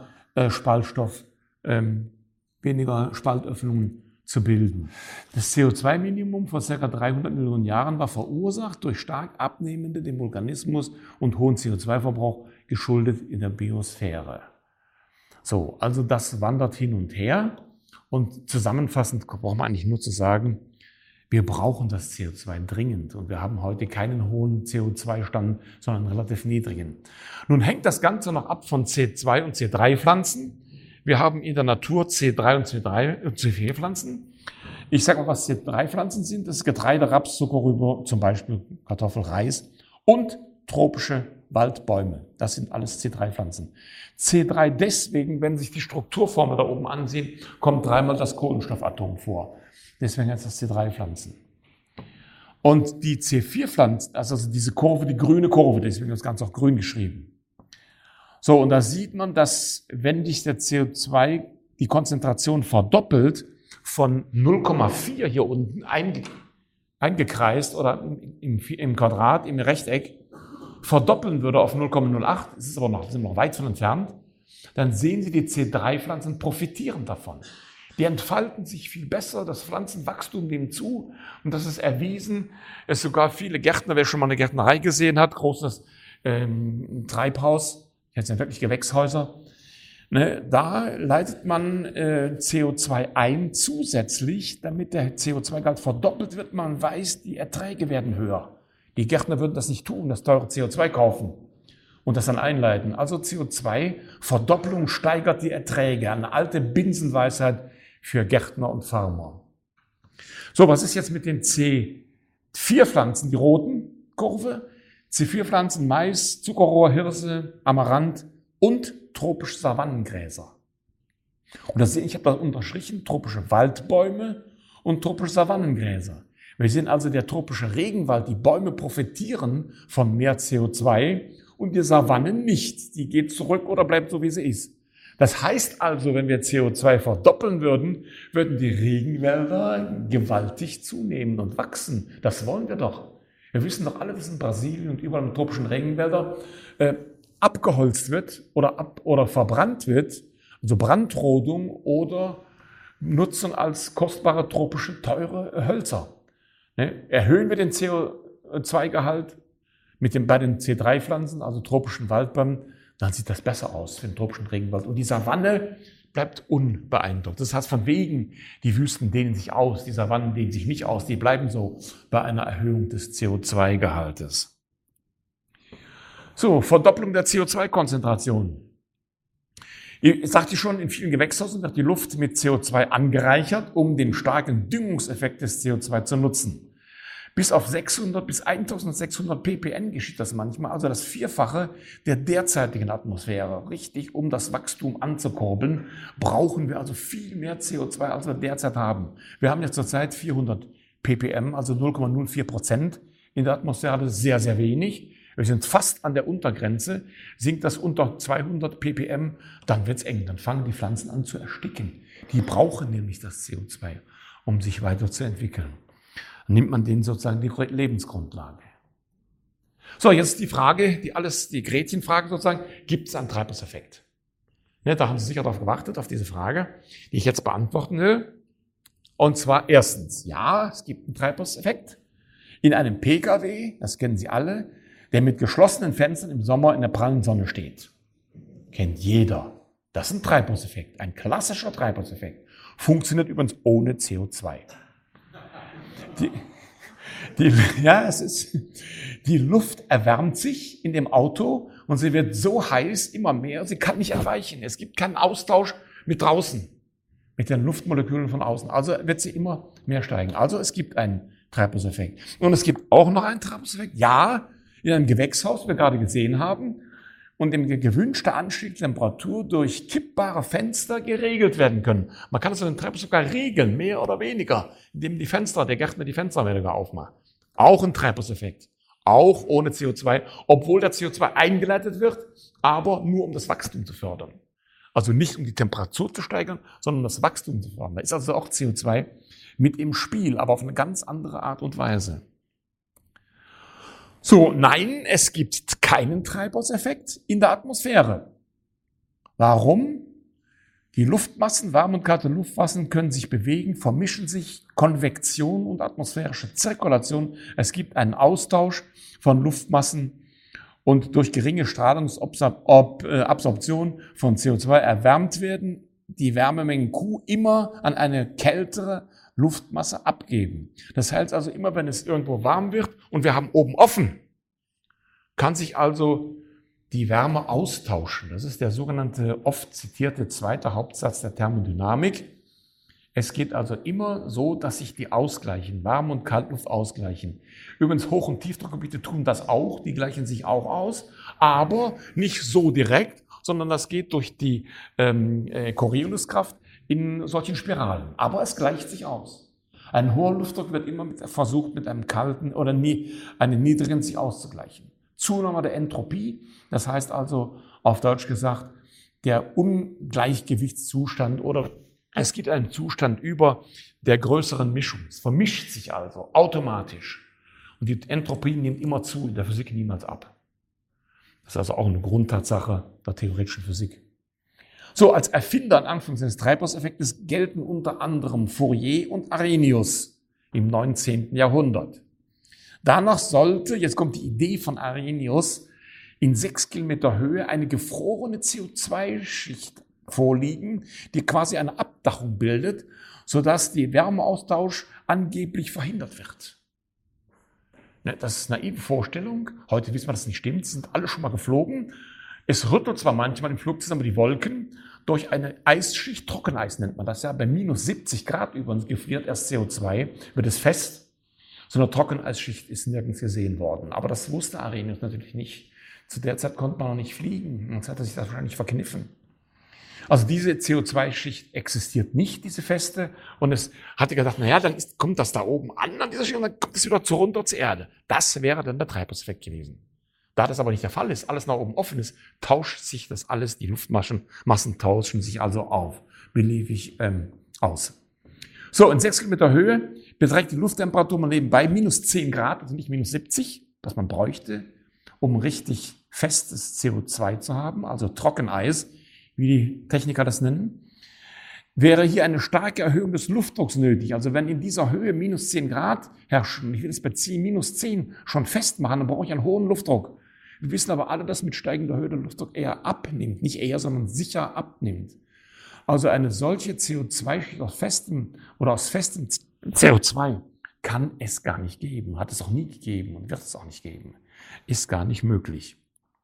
Spaltöffnungen zu bilden. Das CO2-Minimum vor ca. 300 Millionen Jahren war verursacht durch stark abnehmenden Vulkanismus und hohen CO2-Verbrauch, geschuldet in der Biosphäre. So, also das wandert hin und her und zusammenfassend braucht man eigentlich nur zu sagen, wir brauchen das CO2 dringend und wir haben heute keinen hohen CO2-Stand, sondern einen relativ niedrigen. Nun hängt das Ganze noch ab von C2 und C3-Pflanzen. Wir haben in der Natur C3 und C4-Pflanzen. Ich sage mal, was C3-Pflanzen sind. Das ist Getreide, Raps, Zuckerrübe, zum Beispiel Kartoffel, Reis und tropische Waldbäume. Das sind alles C3-Pflanzen. C3 deswegen, wenn sich die Strukturformel da oben ansehen, kommt dreimal das Kohlenstoffatom vor. Deswegen heißt das C3-Pflanzen. Und die C4-Pflanzen, also diese Kurve, die grüne Kurve, deswegen ist das Ganze auch grün geschrieben. So, und da sieht man, dass wenn sich der CO2, die Konzentration verdoppelt, von 0,4 hier unten eingekreist oder im Quadrat, im Rechteck, verdoppeln würde auf 0,08, das ist aber sind noch weit von entfernt, dann sehen Sie, die C3-Pflanzen profitieren davon. Die entfalten sich viel besser, das Pflanzenwachstum nimmt zu und das ist erwiesen. Es sogar viele Gärtner, wer schon mal eine Gärtnerei gesehen hat, großes Treibhaus, jetzt sind wirklich Gewächshäuser, ne, da leitet man CO2 ein zusätzlich, damit der CO2-Gehalt verdoppelt wird. Man weiß, die Erträge werden höher. Die Gärtner würden das nicht tun, das teure CO2 kaufen und das dann einleiten. Also CO2-Verdopplung steigert die Erträge. Eine alte Binsenweisheit für Gärtner und Farmer. So, was ist jetzt mit den C4-Pflanzen, die roten Kurve? C4-Pflanzen, Mais, Zuckerrohr, Hirse, Amaranth und tropische Savannengräser. Und das ich habe da unterstrichen, tropische Waldbäume und tropische Savannengräser. Wir sehen also, der tropische Regenwald, die Bäume profitieren von mehr CO2 und die Savanne nicht. Die geht zurück oder bleibt so, wie sie ist. Das heißt also, wenn wir CO2 verdoppeln würden, würden die Regenwälder gewaltig zunehmen und wachsen. Das wollen wir doch. Wir wissen doch alle, dass in Brasilien und überall in tropischen Regenwälder abgeholzt wird oder verbrannt wird, also Brandrodung oder Nutzung als kostbare tropische, teure Hölzer. Ne? Erhöhen wir den CO2-Gehalt bei den C3-Pflanzen, also tropischen Waldbäumen, dann sieht das besser aus für den tropischen Regenwald. Und die Savanne bleibt unbeeindruckt. Das heißt, von wegen, die Wüsten dehnen sich aus, die Savannen dehnen sich nicht aus, die bleiben so bei einer Erhöhung des CO2-Gehaltes. So, Verdopplung der CO2-Konzentration. Ich sagte schon, in vielen Gewächshäusern wird die Luft mit CO2 angereichert, um den starken Düngungseffekt des CO2 zu nutzen. Bis auf 600 bis 1600 ppm geschieht das manchmal, also das Vierfache der derzeitigen Atmosphäre. Richtig, um das Wachstum anzukurbeln, brauchen wir also viel mehr CO2, als wir derzeit haben. Wir haben jetzt zurzeit 400 ppm, also 0,04% in der Atmosphäre. Das ist sehr, sehr wenig. Wir sind fast an der Untergrenze. Sinkt das unter 200 ppm, dann wird's eng. Dann fangen die Pflanzen an zu ersticken. Die brauchen nämlich das CO2, um sich weiterzuentwickeln. Dann nimmt man denen sozusagen die Lebensgrundlage. So, jetzt die Frage, die Gretchenfrage sozusagen, gibt es einen Treibhauseffekt? Ja, da haben Sie sicher darauf gewartet, auf diese Frage, die ich jetzt beantworten will. Und zwar erstens, ja, es gibt einen Treibhauseffekt. In einem Pkw, das kennen Sie alle, der mit geschlossenen Fenstern im Sommer in der prallen Sonne steht. Kennt jeder. Das ist ein Treibhauseffekt, ein klassischer Treibhauseffekt. Funktioniert übrigens ohne CO2. Die Luft erwärmt sich in dem Auto und sie wird so heiß, immer mehr, sie kann nicht erweichen. Es gibt keinen Austausch mit draußen, mit den Luftmolekülen von außen. Also wird sie immer mehr steigen. Also es gibt einen Treibhauseffekt. Und es gibt auch noch einen Treibhauseffekt. Ja, in einem Gewächshaus, wie wir gerade gesehen haben, und dem gewünschte Anstieg der Temperatur durch kippbare Fenster geregelt werden können. Man kann also den Treibhauseffekt sogar regeln, mehr oder weniger, indem der Gärtner die Fenster weniger aufmacht. Auch ein Treibhauseffekt. Auch ohne CO2, obwohl der CO2 eingeleitet wird, aber nur um das Wachstum zu fördern. Also nicht um die Temperatur zu steigern, sondern um das Wachstum zu fördern. Da ist also auch CO2 mit im Spiel, aber auf eine ganz andere Art und Weise. So, nein, es gibt keinen Treibhauseffekt in der Atmosphäre. Warum? Die Luftmassen, warme und kalte Luftmassen können sich bewegen, vermischen sich, Konvektion und atmosphärische Zirkulation. Es gibt einen Austausch von Luftmassen und durch geringe Strahlungsabsorption von CO2 erwärmt werden die Wärmemengen Q immer an eine kältere Luftmasse abgeben. Das heißt also, immer wenn es irgendwo warm wird und wir haben oben offen, kann sich also die Wärme austauschen. Das ist der sogenannte oft zitierte zweite Hauptsatz der Thermodynamik. Es geht also immer so, dass sich die ausgleichen, Warm- und Kaltluft ausgleichen. Übrigens Hoch- und Tiefdruckgebiete tun das auch, die gleichen sich auch aus, aber nicht so direkt, sondern das geht durch die Corioliskraft in solchen Spiralen. Aber es gleicht sich aus. Ein hoher Luftdruck wird immer versucht, mit einem kalten oder einem niedrigen sich auszugleichen. Zunahme der Entropie, das heißt also auf Deutsch gesagt, der Ungleichgewichtszustand oder es gibt einen Zustand über der größeren Mischung. Es vermischt sich also automatisch. Und die Entropie nimmt immer zu, in der Physik niemals ab. Das ist also auch eine Grundtatsache der theoretischen Physik. So, als Erfinder in Anführungszeichen des Treibhauseffektes gelten unter anderem Fourier und Arrhenius im 19. Jahrhundert. Danach sollte, jetzt kommt die Idee von Arrhenius, in 6 Kilometer Höhe eine gefrorene CO2-Schicht vorliegen, die quasi eine Abdachung bildet, sodass der Wärmeaustausch angeblich verhindert wird. Das ist eine naive Vorstellung. Heute wissen wir, dass es nicht stimmt. Sie sind alle schon mal geflogen. Es rüttelt zwar manchmal im Flug zusammen die Wolken durch eine Eisschicht, Trockeneis nennt man das ja, bei minus 70 Grad übrigens gefriert erst CO2, wird es fest. So eine Trockeneisschicht ist nirgends gesehen worden. Aber das wusste Arrhenius natürlich nicht. Zu der Zeit konnte man noch nicht fliegen. Sonst hat er sich das wahrscheinlich verkniffen. Also diese CO2-Schicht existiert nicht, diese feste. Und es hatte gedacht, naja, dann kommt das da oben an dieser Schicht und dann kommt es wieder runter zur Erde. Das wäre dann der Treibhauseffekt gewesen. Da das aber nicht der Fall ist, alles nach oben offen ist, tauscht sich das alles, die Luftmassen tauschen sich also auf, beliebig aus. So, in 6 Kilometer Höhe beträgt die Lufttemperatur mal nebenbei minus 10 Grad, also nicht minus 70, was man bräuchte, um richtig festes CO2 zu haben, also Trockeneis, wie die Techniker das nennen, wäre hier eine starke Erhöhung des Luftdrucks nötig. Also wenn in dieser Höhe minus 10 Grad herrschen, ich will es bei minus 10 schon festmachen, dann brauche ich einen hohen Luftdruck. Wir wissen aber alle, dass mit steigender Höhe der Luftdruck eher abnimmt, nicht eher, sondern sicher abnimmt. Also eine solche CO2-Schicht aus festem CO2 kann es gar nicht geben, hat es auch nie gegeben und wird es auch nicht geben. Ist gar nicht möglich.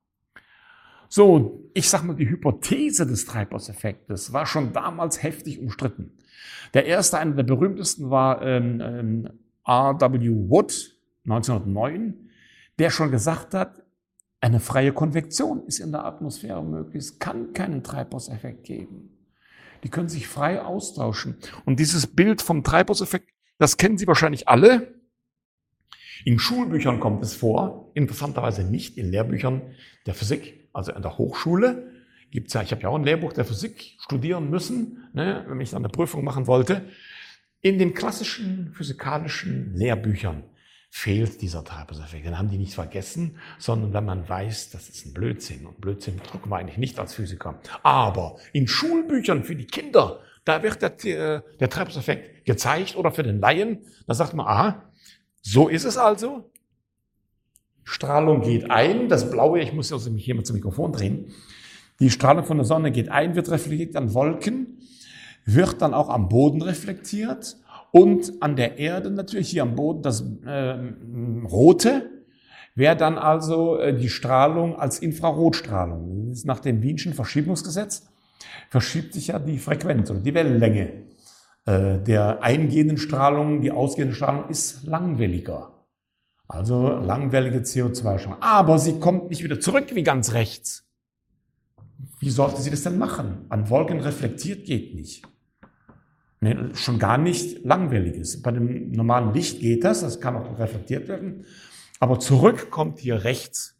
So, ich sag mal, die Hypothese des Treibhauseffektes war schon damals heftig umstritten. Der erste, einer der berühmtesten, war R.W. Wood, 1909, der schon gesagt hat, eine freie Konvektion ist in der Atmosphäre möglich. Es kann keinen Treibhauseffekt geben. Die können sich frei austauschen. Und dieses Bild vom Treibhauseffekt, das kennen Sie wahrscheinlich alle. In Schulbüchern kommt es vor, interessanterweise nicht in Lehrbüchern der Physik, also an der Hochschule. Gibt's ja, ich habe ja auch ein Lehrbuch der Physik studieren müssen, wenn ich dann eine Prüfung machen wollte. In den klassischen physikalischen Lehrbüchern fehlt dieser Treibhauseffekt. Den haben die nicht vergessen, sondern wenn man weiß, das ist ein Blödsinn. Und Blödsinn drucken wir eigentlich nicht als Physiker. Aber in Schulbüchern für die Kinder, da wird der Treibhauseffekt gezeigt oder für den Laien, da sagt man, aha, so ist es also. Strahlung geht ein, das Blaue, ich muss also mich hier mal zum Mikrofon drehen, Die Strahlung von der Sonne geht ein, wird reflektiert an Wolken, wird dann auch am Boden reflektiert und an der Erde natürlich, hier am Boden das Rote, wäre dann also die Strahlung als Infrarotstrahlung. Das ist nach dem Wienschen Verschiebungsgesetz verschiebt sich ja die Frequenz oder die Wellenlänge der eingehenden Strahlung. Die ausgehende Strahlung ist langwelliger. Also langwellige CO2-Strahlung. Aber sie kommt nicht wieder zurück wie ganz rechts. Wie sollte sie das denn machen? An Wolken reflektiert geht nicht. Nee, schon gar nicht langwelliges. Bei dem normalen Licht geht das kann auch reflektiert werden. Aber zurück kommt hier rechts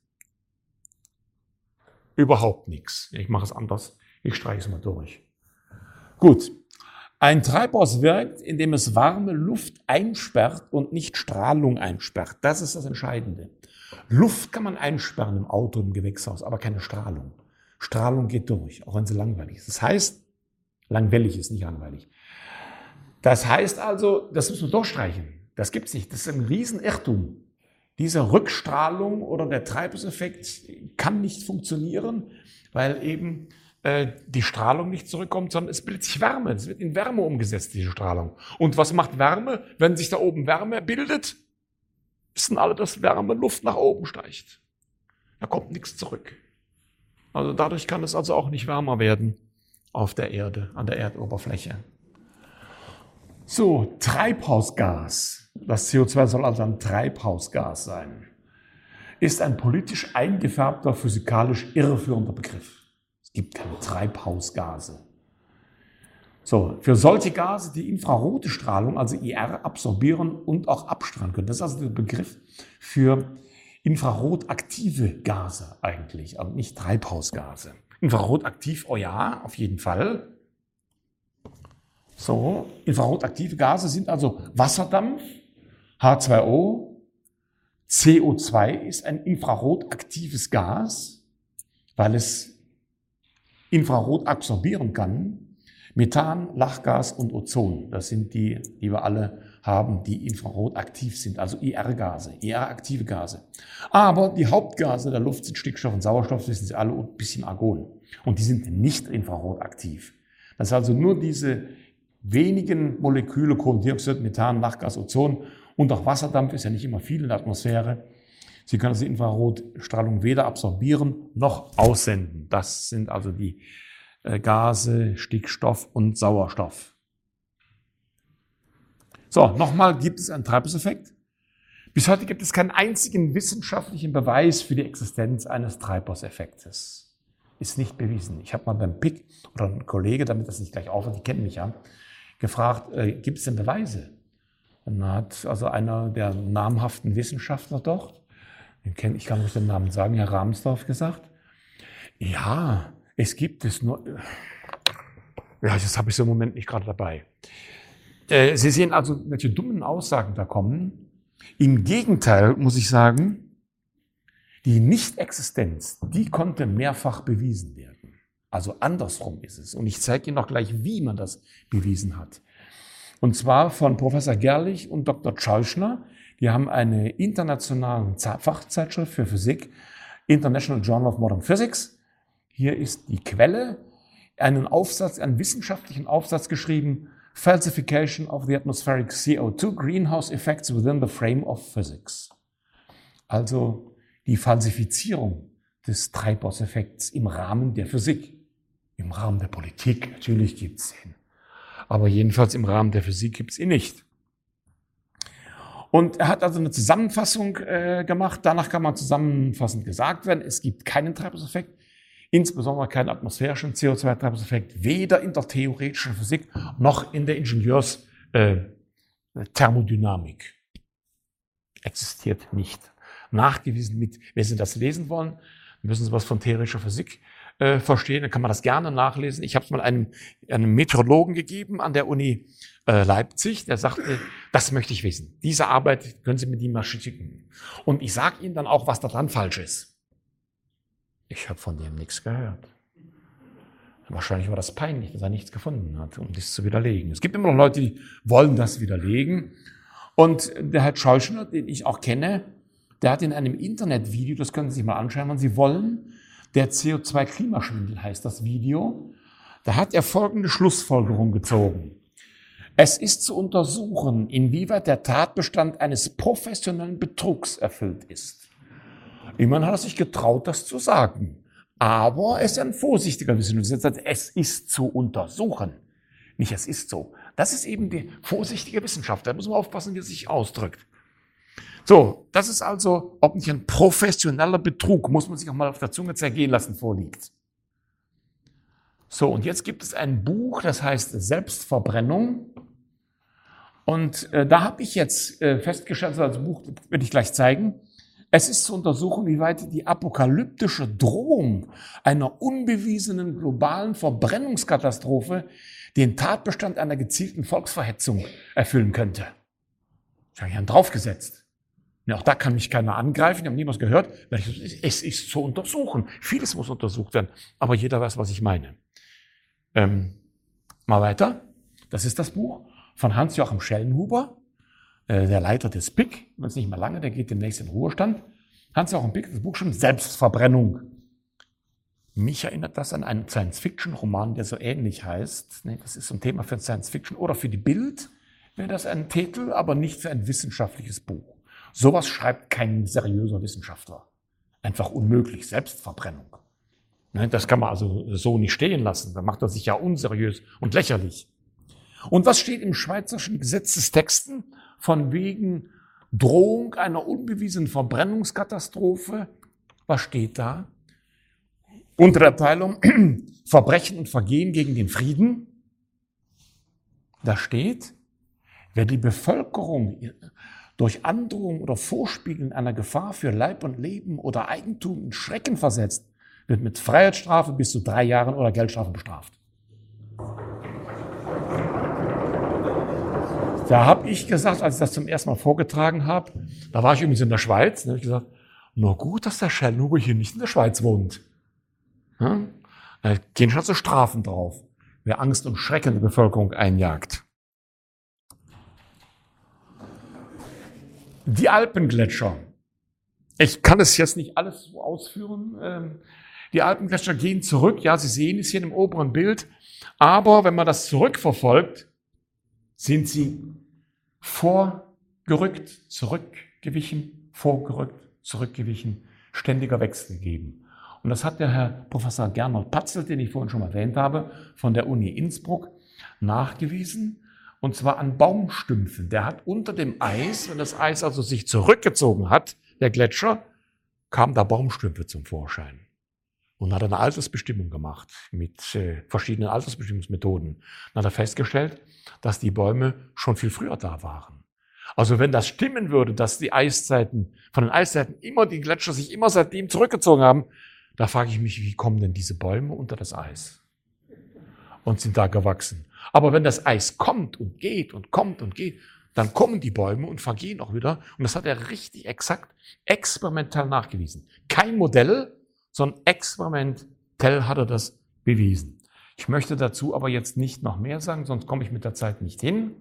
überhaupt nichts. Ich mache es anders. Ich streiche es mal durch. Gut. Ein Treibhaus wirkt, indem es warme Luft einsperrt und nicht Strahlung einsperrt. Das ist das Entscheidende. Luft kann man einsperren im Auto, im Gewächshaus, aber keine Strahlung. Strahlung geht durch, auch wenn sie langweilig ist. Das heißt, langweilig ist nicht langweilig. Das heißt also, das müssen wir durchstreichen. Das gibt's nicht. Das ist ein Riesenirrtum. Diese Rückstrahlung oder der Treibhauseffekt kann nicht funktionieren, weil eben die Strahlung nicht zurückkommt, sondern es bildet sich Wärme. Es wird in Wärme umgesetzt, diese Strahlung. Und was macht Wärme? Wenn sich da oben Wärme bildet, wissen alle, dass Wärmeluft nach oben steigt. Da kommt nichts zurück. Also dadurch kann es also auch nicht wärmer werden auf der Erde, an der Erdoberfläche. So, Treibhausgas. Das CO2 soll also ein Treibhausgas sein. Ist ein politisch eingefärbter, physikalisch irreführender Begriff. Es gibt keine Treibhausgase. So, für solche Gase, die infrarote Strahlung, also IR, absorbieren und auch abstrahlen können. Das ist also der Begriff für infrarotaktive Gase eigentlich, aber nicht Treibhausgase. Infrarotaktiv, oh ja, auf jeden Fall. So, infrarotaktive Gase sind also Wasserdampf, H2O, CO2 ist ein infrarotaktives Gas, weil es Infrarot absorbieren kann. Methan, Lachgas und Ozon, das sind die wir alle haben, die infrarotaktiv sind, also IR-Gase, IR-aktive Gase. Aber die Hauptgase der Luft sind Stickstoff und Sauerstoff, wissen Sie alle, und ein bisschen Argon. Und die sind nicht infrarotaktiv. Das ist also nur diese wenigen Moleküle, Kohlendioxid, Methan, Lachgas, Ozon und auch Wasserdampf, ist ja nicht immer viel in der Atmosphäre. Sie können also Infrarotstrahlung weder absorbieren noch aussenden. Das sind also die Gase, Stickstoff und Sauerstoff. So, nochmal, gibt es einen Treibhauseffekt? Bis heute gibt es keinen einzigen wissenschaftlichen Beweis für die Existenz eines Treibhauseffektes. Ist nicht bewiesen. Ich habe mal beim PIC oder ein Kollege, damit das nicht gleich aufhört, die kennen mich ja, gefragt, gibt es denn Beweise? Und dann hat also einer der namhaften Wissenschaftler dort, ich kann nicht den Namen sagen, Herr Rahmsdorf, gesagt, ja, es gibt es nur, ja, das habe ich so im Moment nicht gerade dabei. Sie sehen also, welche dummen Aussagen da kommen. Im Gegenteil muss ich sagen, die Nichtexistenz, die konnte mehrfach bewiesen werden. Also andersrum ist es. Und ich zeige Ihnen noch gleich, wie man das bewiesen hat. Und zwar von Professor Gerlich und Dr. Tscheuschner. Die haben eine internationale Fachzeitschrift für Physik, International Journal of Modern Physics. Hier ist die Quelle, einen wissenschaftlichen Aufsatz geschrieben, Falsification of the Atmospheric CO2 Greenhouse Effects within the Frame of Physics. Also die Falsifizierung des Treibhauseffekts im Rahmen der Physik. Im Rahmen der Politik, natürlich gibt es ihn. Aber jedenfalls im Rahmen der Physik gibt es ihn nicht. Und er hat also eine Zusammenfassung gemacht. Danach kann man zusammenfassend gesagt werden, es gibt keinen Treibhauseffekt, insbesondere keinen atmosphärischen CO2-Treibhauseffekt, weder in der theoretischen Physik noch in der Ingenieurs-Thermodynamik. Existiert nicht. Nachgewiesen mit, wenn Sie das lesen wollen, müssen Sie was von theoretischer Physik verstehen, dann kann man das gerne nachlesen. Ich habe es mal einem Meteorologen gegeben an der Uni Leipzig, der sagte, das möchte ich wissen. Diese Arbeit können Sie mir die mal schicken. Und ich sage Ihnen dann auch, was daran falsch ist. Ich habe von dem nichts gehört. Wahrscheinlich war das peinlich, dass er nichts gefunden hat, um das zu widerlegen. Es gibt immer noch Leute, die wollen das widerlegen. Und der Herr Tscheuschner, den ich auch kenne, der hat in einem Internetvideo, das können Sie sich mal anschauen, wenn Sie wollen, Der CO2-Klimaschwindel heißt das Video. Da hat er folgende Schlussfolgerung gezogen. Es ist zu untersuchen, inwieweit der Tatbestand eines professionellen Betrugs erfüllt ist. Immerhin hat er sich getraut, das zu sagen. Aber er ist ein vorsichtiger Wissenschaftler. Es ist zu untersuchen. Nicht, es ist so. Das ist eben die vorsichtige Wissenschaft. Da muss man aufpassen, wie er sich ausdrückt. So, das ist also, ob nicht ein professioneller Betrug, muss man sich auch mal auf der Zunge zergehen lassen, vorliegt. So, und jetzt gibt es ein Buch, das heißt Selbstverbrennung. Und da habe ich jetzt festgestellt, also das Buch werde ich gleich zeigen, es ist zu untersuchen, wie weit die apokalyptische Drohung einer unbewiesenen globalen Verbrennungskatastrophe den Tatbestand einer gezielten Volksverhetzung erfüllen könnte. Ich habe hier einen draufgesetzt. Ja, auch da kann mich keiner angreifen, ich habe nie was gehört. Es ist zu untersuchen. Vieles muss untersucht werden, aber jeder weiß, was ich meine. Mal weiter. Das ist das Buch von Hans-Joachim Schellenhuber, der Leiter des PIC. Das ist nicht mehr lange, der geht demnächst in Ruhestand. Hans-Joachim PIC, das Buch schon Selbstverbrennung. Mich erinnert das an einen Science-Fiction-Roman, der so ähnlich heißt. Das ist so ein Thema für Science-Fiction oder für die Bild wäre das ein Titel, aber nicht für ein wissenschaftliches Buch. Sowas schreibt kein seriöser Wissenschaftler. Einfach unmöglich, Selbstverbrennung. Das kann man also so nicht stehen lassen. Da macht er sich ja unseriös und lächerlich. Und was steht im schweizerischen Gesetzestexten von wegen Drohung einer unbewiesenen Verbrennungskatastrophe? Was steht da? Unter der Teilung Verbrechen und Vergehen gegen den Frieden. Da steht, wer die Bevölkerung durch Androhung oder Vorspiegeln einer Gefahr für Leib und Leben oder Eigentum in Schrecken versetzt, wird mit Freiheitsstrafe bis zu 3 Jahren oder Geldstrafe bestraft. Da habe ich gesagt, als ich das zum ersten Mal vorgetragen habe, da war ich übrigens in der Schweiz, da habe ich gesagt, nur gut, dass der Schellenhuber hier nicht in der Schweiz wohnt. Ja? Da gehen schon so Strafen drauf, wer Angst und Schrecken in der Bevölkerung einjagt. Die Alpengletscher. Ich kann es jetzt nicht alles so ausführen. Die Alpengletscher gehen zurück. Ja, Sie sehen es hier im oberen Bild. Aber wenn man das zurückverfolgt, sind sie vorgerückt, zurückgewichen, vorgerückt, zurückgewichen, ständiger Wechsel gegeben. Und das hat der Herr Professor Gernot Patzelt, den ich vorhin schon erwähnt habe, von der Uni Innsbruck nachgewiesen. Und zwar an Baumstümpfen. Der hat unter dem Eis, wenn das Eis also sich zurückgezogen hat, der Gletscher, kamen da Baumstümpfe zum Vorschein. Und hat eine Altersbestimmung gemacht mit verschiedenen Altersbestimmungsmethoden. Dann hat er festgestellt, dass die Bäume schon viel früher da waren. Also wenn das stimmen würde, dass die Eiszeiten, von den Eiszeiten immer die Gletscher sich immer seitdem zurückgezogen haben, da frage ich mich, wie kommen denn diese Bäume unter das Eis? Und sind da gewachsen. Aber wenn das Eis kommt und geht und kommt und geht, dann kommen die Bäume und vergehen auch wieder. Und das hat er richtig exakt experimentell nachgewiesen. Kein Modell, sondern experimentell hat er das bewiesen. Ich möchte dazu aber jetzt nicht noch mehr sagen, sonst komme ich mit der Zeit nicht hin.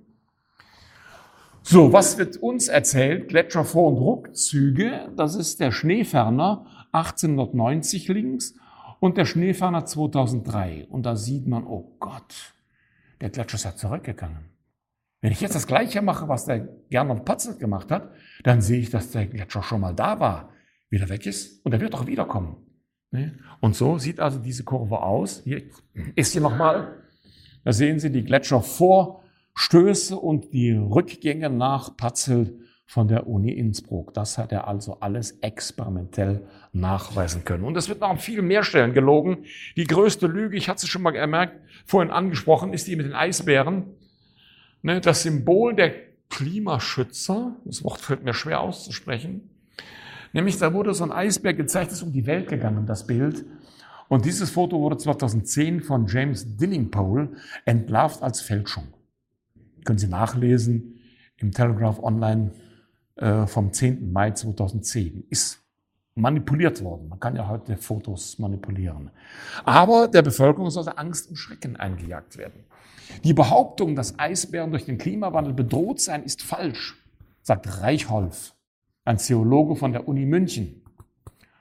So, was wird uns erzählt? Gletschervor- und Rückzüge, das ist der Schneeferner 1890 links und der Schneeferner 2003. Und da sieht man, oh Gott, der Gletscher ist ja zurückgegangen. Wenn ich jetzt das Gleiche mache, was der Gernot Patzelt gemacht hat, dann sehe ich, dass der Gletscher schon mal da war, wieder weg ist und er wird auch wiederkommen. Und so sieht also diese Kurve aus. Hier ist sie nochmal. Da sehen Sie die Gletschervorstöße und die Rückgänge nach Patzelt von der Uni Innsbruck. Das hat er also alles experimentell nachweisen können. Und es wird noch an vielen mehr Stellen gelogen. Die größte Lüge, ich hatte es schon mal gemerkt, vorhin angesprochen, ist die mit den Eisbären. Das Symbol der Klimaschützer, das Wort fällt mir schwer auszusprechen, nämlich da wurde so ein Eisbär gezeigt, ist um die Welt gegangen, das Bild. Und dieses Foto wurde 2010 von James Dillingpole entlarvt als Fälschung. Können Sie nachlesen im Telegraph Online vom 10. Mai 2010. Ist manipuliert worden. Man kann ja heute Fotos manipulieren. Aber der Bevölkerung soll Angst und Schrecken eingejagt werden. Die Behauptung, dass Eisbären durch den Klimawandel bedroht seien, ist falsch, sagt Reichholf, ein Theologe von der Uni München.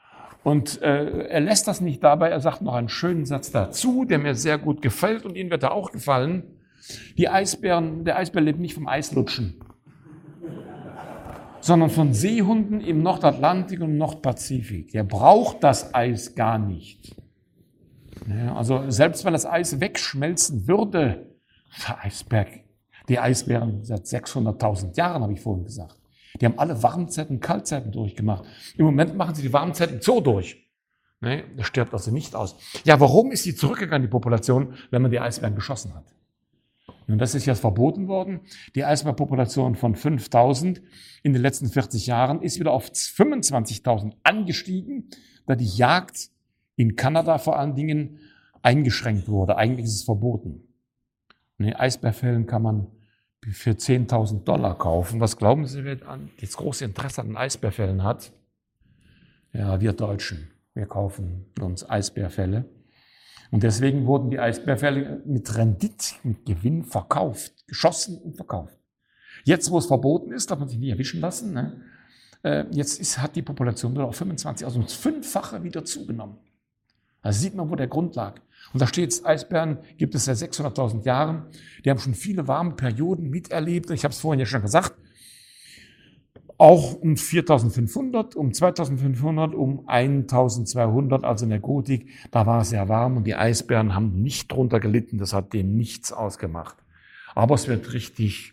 Und er lässt das nicht dabei, er sagt noch einen schönen Satz dazu, der mir sehr gut gefällt und Ihnen wird er auch gefallen. Der Eisbär lebt nicht vom Eislutschen, sondern von Seehunden im Nordatlantik und Nordpazifik. Der braucht das Eis gar nicht. Ja, also selbst wenn das Eis wegschmelzen würde, die Eisbären seit 600.000 Jahren, habe ich vorhin gesagt. Die haben alle Warmzeiten, Kaltzeiten durchgemacht. Im Moment machen sie die Warmzeiten so durch. Ne? Das stirbt also nicht aus. Ja, warum ist die zurückgegangen, die Population, wenn man die Eisbären geschossen hat? Und das ist jetzt verboten worden. Die Eisbärpopulation von 5.000 in den letzten 40 Jahren ist wieder auf 25.000 angestiegen, da die Jagd in Kanada vor allen Dingen eingeschränkt wurde. Eigentlich ist es verboten. Ne, Eisbärfellen kann man für $10.000 kaufen. Was glauben Sie, wer das große Interesse an Eisbärfällen hat? Ja, wir Deutschen. Wir kaufen uns Eisbärfälle. Und deswegen wurden die Eisbärfälle mit Rendite, mit Gewinn verkauft, geschossen und verkauft. Jetzt, wo es verboten ist, darf man sich nicht erwischen lassen. Ne? Hat die Population wieder auf 25, also ums 5-fache wieder zugenommen. Also sieht man, wo der Grund lag. Und da steht, Eisbären gibt es seit 600.000 Jahren. Die haben schon viele warme Perioden miterlebt. Ich habe es vorhin ja schon gesagt. Auch um 4.500, um 2.500, um 1.200, also in der Gotik, da war es sehr warm und die Eisbären haben nicht drunter gelitten. Das hat denen nichts ausgemacht. Aber es wird richtig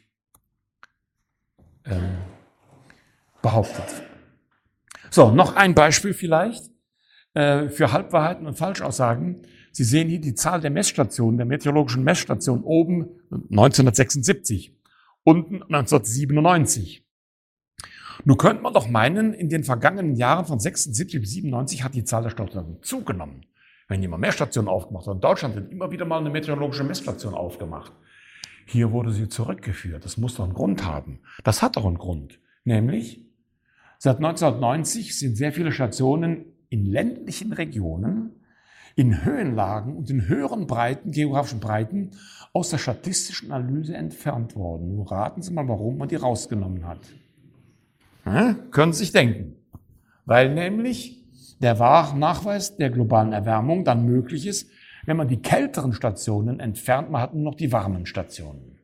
behauptet. So, noch ein Beispiel vielleicht für Halbwahrheiten und Falschaussagen. Sie sehen hier die Zahl der Messstationen, der meteorologischen Messstationen, oben 1976, unten 1997. Nun könnte man doch meinen, in den vergangenen Jahren von 76 bis 97 hat die Zahl der Stationen zugenommen. Wenn immer mehr Stationen aufgemacht haben. In Deutschland wird immer wieder mal eine meteorologische Messstation aufgemacht. Hier wurde sie zurückgeführt. Das muss doch einen Grund haben. Das hat doch einen Grund. Nämlich, seit 1990 sind sehr viele Stationen in ländlichen Regionen, in Höhenlagen und in höheren Breiten, geografischen Breiten, aus der statistischen Analyse entfernt worden. Nun raten Sie mal, warum man die rausgenommen hat. Können Sie sich denken. Weil nämlich der Nachweis der globalen Erwärmung dann möglich ist, wenn man die kälteren Stationen entfernt, man hat nur noch die warmen Stationen.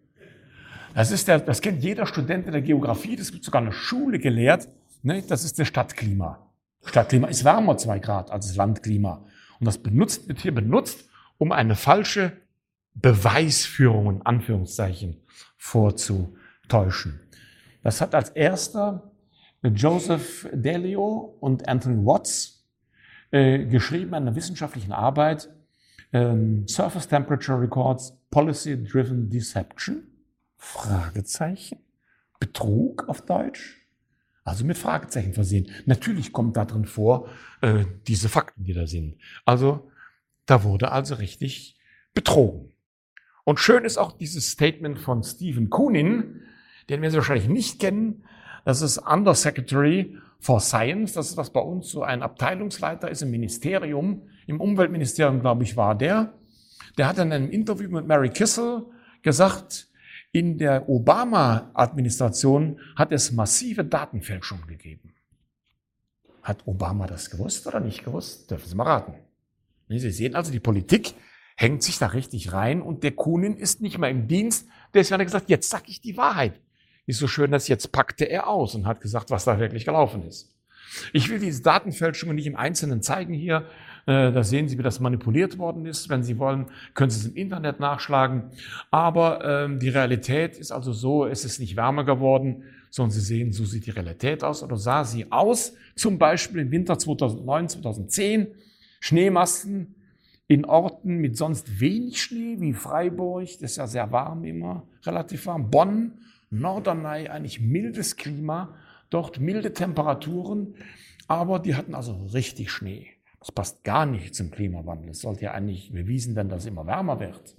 Das kennt jeder Student in der Geografie, das wird sogar eine Schule gelehrt, ne? Das ist das Stadtklima. Stadtklima ist wärmer 2 Grad als das Landklima. Und das wird hier benutzt, um eine falsche Beweisführung, in Anführungszeichen, vorzutäuschen. Das hat als erster Joseph Delio und Anthony Watts geschrieben in einer wissenschaftlichen Arbeit, Surface Temperature Records, Policy-Driven Deception, Fragezeichen, Betrug auf Deutsch, also mit Fragezeichen versehen. Natürlich kommt da drin vor, diese Fakten, die da sind. Also, da wurde also richtig betrogen. Und schön ist auch dieses Statement von Stephen Koonin, den wir Sie wahrscheinlich nicht kennen. Das ist Undersecretary for Science. Das ist, was bei uns so ein Abteilungsleiter ist im Ministerium. Im Umweltministerium, glaube ich, war der. Der hat in einem Interview mit Mary Kissel gesagt, in der Obama-Administration hat es massive Datenfälschungen gegeben. Hat Obama das gewusst oder nicht gewusst? Dürfen Sie mal raten. Sie sehen also, die Politik hängt sich da richtig rein und der Koonin ist nicht mehr im Dienst. Deswegen hat er gesagt, jetzt sage ich die Wahrheit. Ist so schön, dass jetzt packte er aus und hat gesagt, was da wirklich gelaufen ist. Ich will diese Datenfälschungen nicht im Einzelnen zeigen hier. Da sehen Sie, wie das manipuliert worden ist. Wenn Sie wollen, können Sie es im Internet nachschlagen. Aber die Realität ist also so, es ist nicht wärmer geworden, sondern Sie sehen, so sieht die Realität aus oder sah sie aus. Zum Beispiel im Winter 2009, 2010, Schneemassen in Orten mit sonst wenig Schnee, wie Freiburg, das ist ja sehr warm immer, relativ warm, Bonn, Norderney, eigentlich mildes Klima, dort milde Temperaturen, aber die hatten also richtig Schnee. Das passt gar nicht zum Klimawandel. Es sollte ja eigentlich bewiesen werden, dass es immer wärmer wird.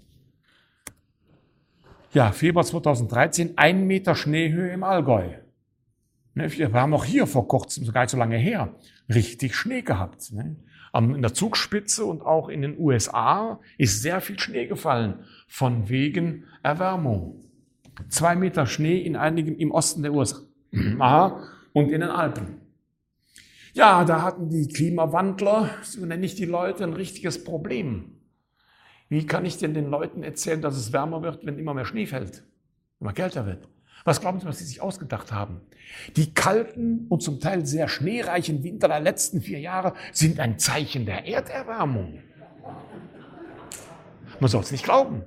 Ja, Februar 2013, 1 Meter Schneehöhe im Allgäu. Wir haben auch hier vor kurzem, so gar nicht so lange her, richtig Schnee gehabt. In der Zugspitze und auch in den USA ist sehr viel Schnee gefallen, von wegen Erwärmung. 2 Meter Schnee in einigen im Osten der USA und in den Alpen. Ja, da hatten die Klimawandler, so nenne ich die Leute, ein richtiges Problem. Wie kann ich denn den Leuten erzählen, dass es wärmer wird, wenn immer mehr Schnee fällt, immer kälter wird? Was glauben Sie, was sie sich ausgedacht haben? Die kalten und zum Teil sehr schneereichen Winter der letzten 4 Jahre sind ein Zeichen der Erderwärmung. Man soll es nicht glauben.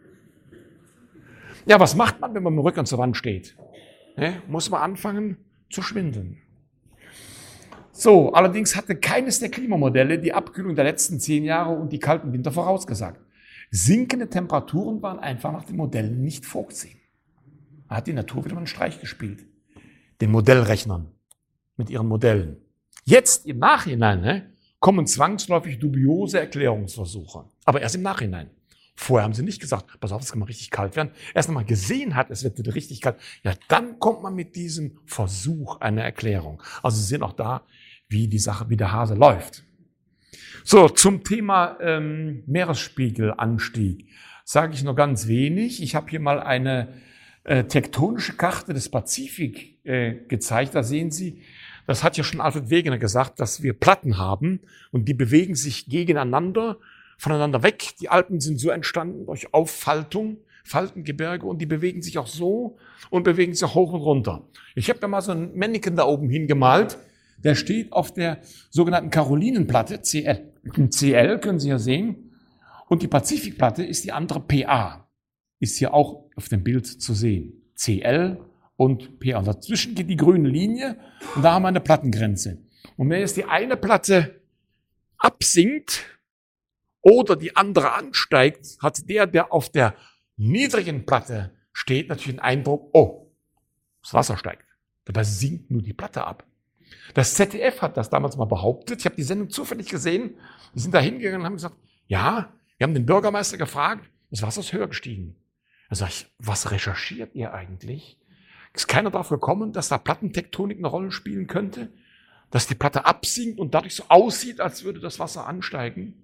Ja, was macht man, wenn man mit dem Rücken zur Wand steht? Muss man anfangen zu schwindeln. So, allerdings hatte keines der Klimamodelle die Abkühlung der letzten 10 Jahre und die kalten Winter vorausgesagt. Sinkende Temperaturen waren einfach nach den Modellen nicht vorgesehen. Da hat die Natur wieder mal einen Streich gespielt. Den Modellrechnern mit ihren Modellen. Jetzt im Nachhinein kommen zwangsläufig dubiose Erklärungsversuche. Aber erst im Nachhinein. Vorher haben sie nicht gesagt, pass auf, es kann mal richtig kalt werden. Erst wenn man gesehen hat, es wird wieder richtig kalt, ja, dann kommt man mit diesem Versuch einer Erklärung. Also Sie sehen auch da, wie die Sache, wie der Hase läuft. So, zum Thema Meeresspiegelanstieg sage ich nur ganz wenig. Ich habe hier mal eine tektonische Karte des Pazifik gezeigt. Da sehen Sie, das hat ja schon Alfred Wegener gesagt, dass wir Platten haben und die bewegen sich gegeneinander, voneinander weg. Die Alpen sind so entstanden durch Auffaltung, Faltengebirge, und die bewegen sich auch so und bewegen sich auch hoch und runter. Ich habe da mal so ein Männchen da oben hingemalt. Der steht auf der sogenannten Karolinenplatte, CL können Sie ja sehen. Und die Pazifikplatte ist die andere PA. Ist hier auch auf dem Bild zu sehen. CL und PA. Dazwischen geht die grüne Linie und da haben wir eine Plattengrenze. Und wenn jetzt die eine Platte absinkt oder die andere ansteigt, hat der auf der niedrigen Platte steht, natürlich einen Eindruck, oh, das Wasser steigt. Dabei sinkt nur die Platte ab. Das ZDF hat das damals mal behauptet. Ich habe die Sendung zufällig gesehen. Die sind da hingegangen und haben gesagt, ja, wir haben den Bürgermeister gefragt, das Wasser ist höher gestiegen. Da sage ich, was recherchiert ihr eigentlich? Ist keiner darauf gekommen, dass da Plattentektonik eine Rolle spielen könnte? Dass die Platte absinkt und dadurch so aussieht, als würde das Wasser ansteigen?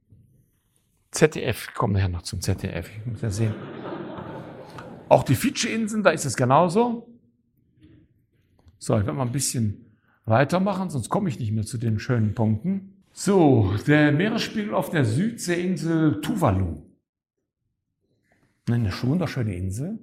ZDF, kommen nachher noch zum ZDF, ich muss ja sehen. Auch die Fidschi-Inseln, da ist es genauso. So, ich werde mal ein bisschen weitermachen, sonst komme ich nicht mehr zu den schönen Punkten. So, der Meeresspiegel auf der Südseeinsel Tuvalu. Eine wunderschöne Insel.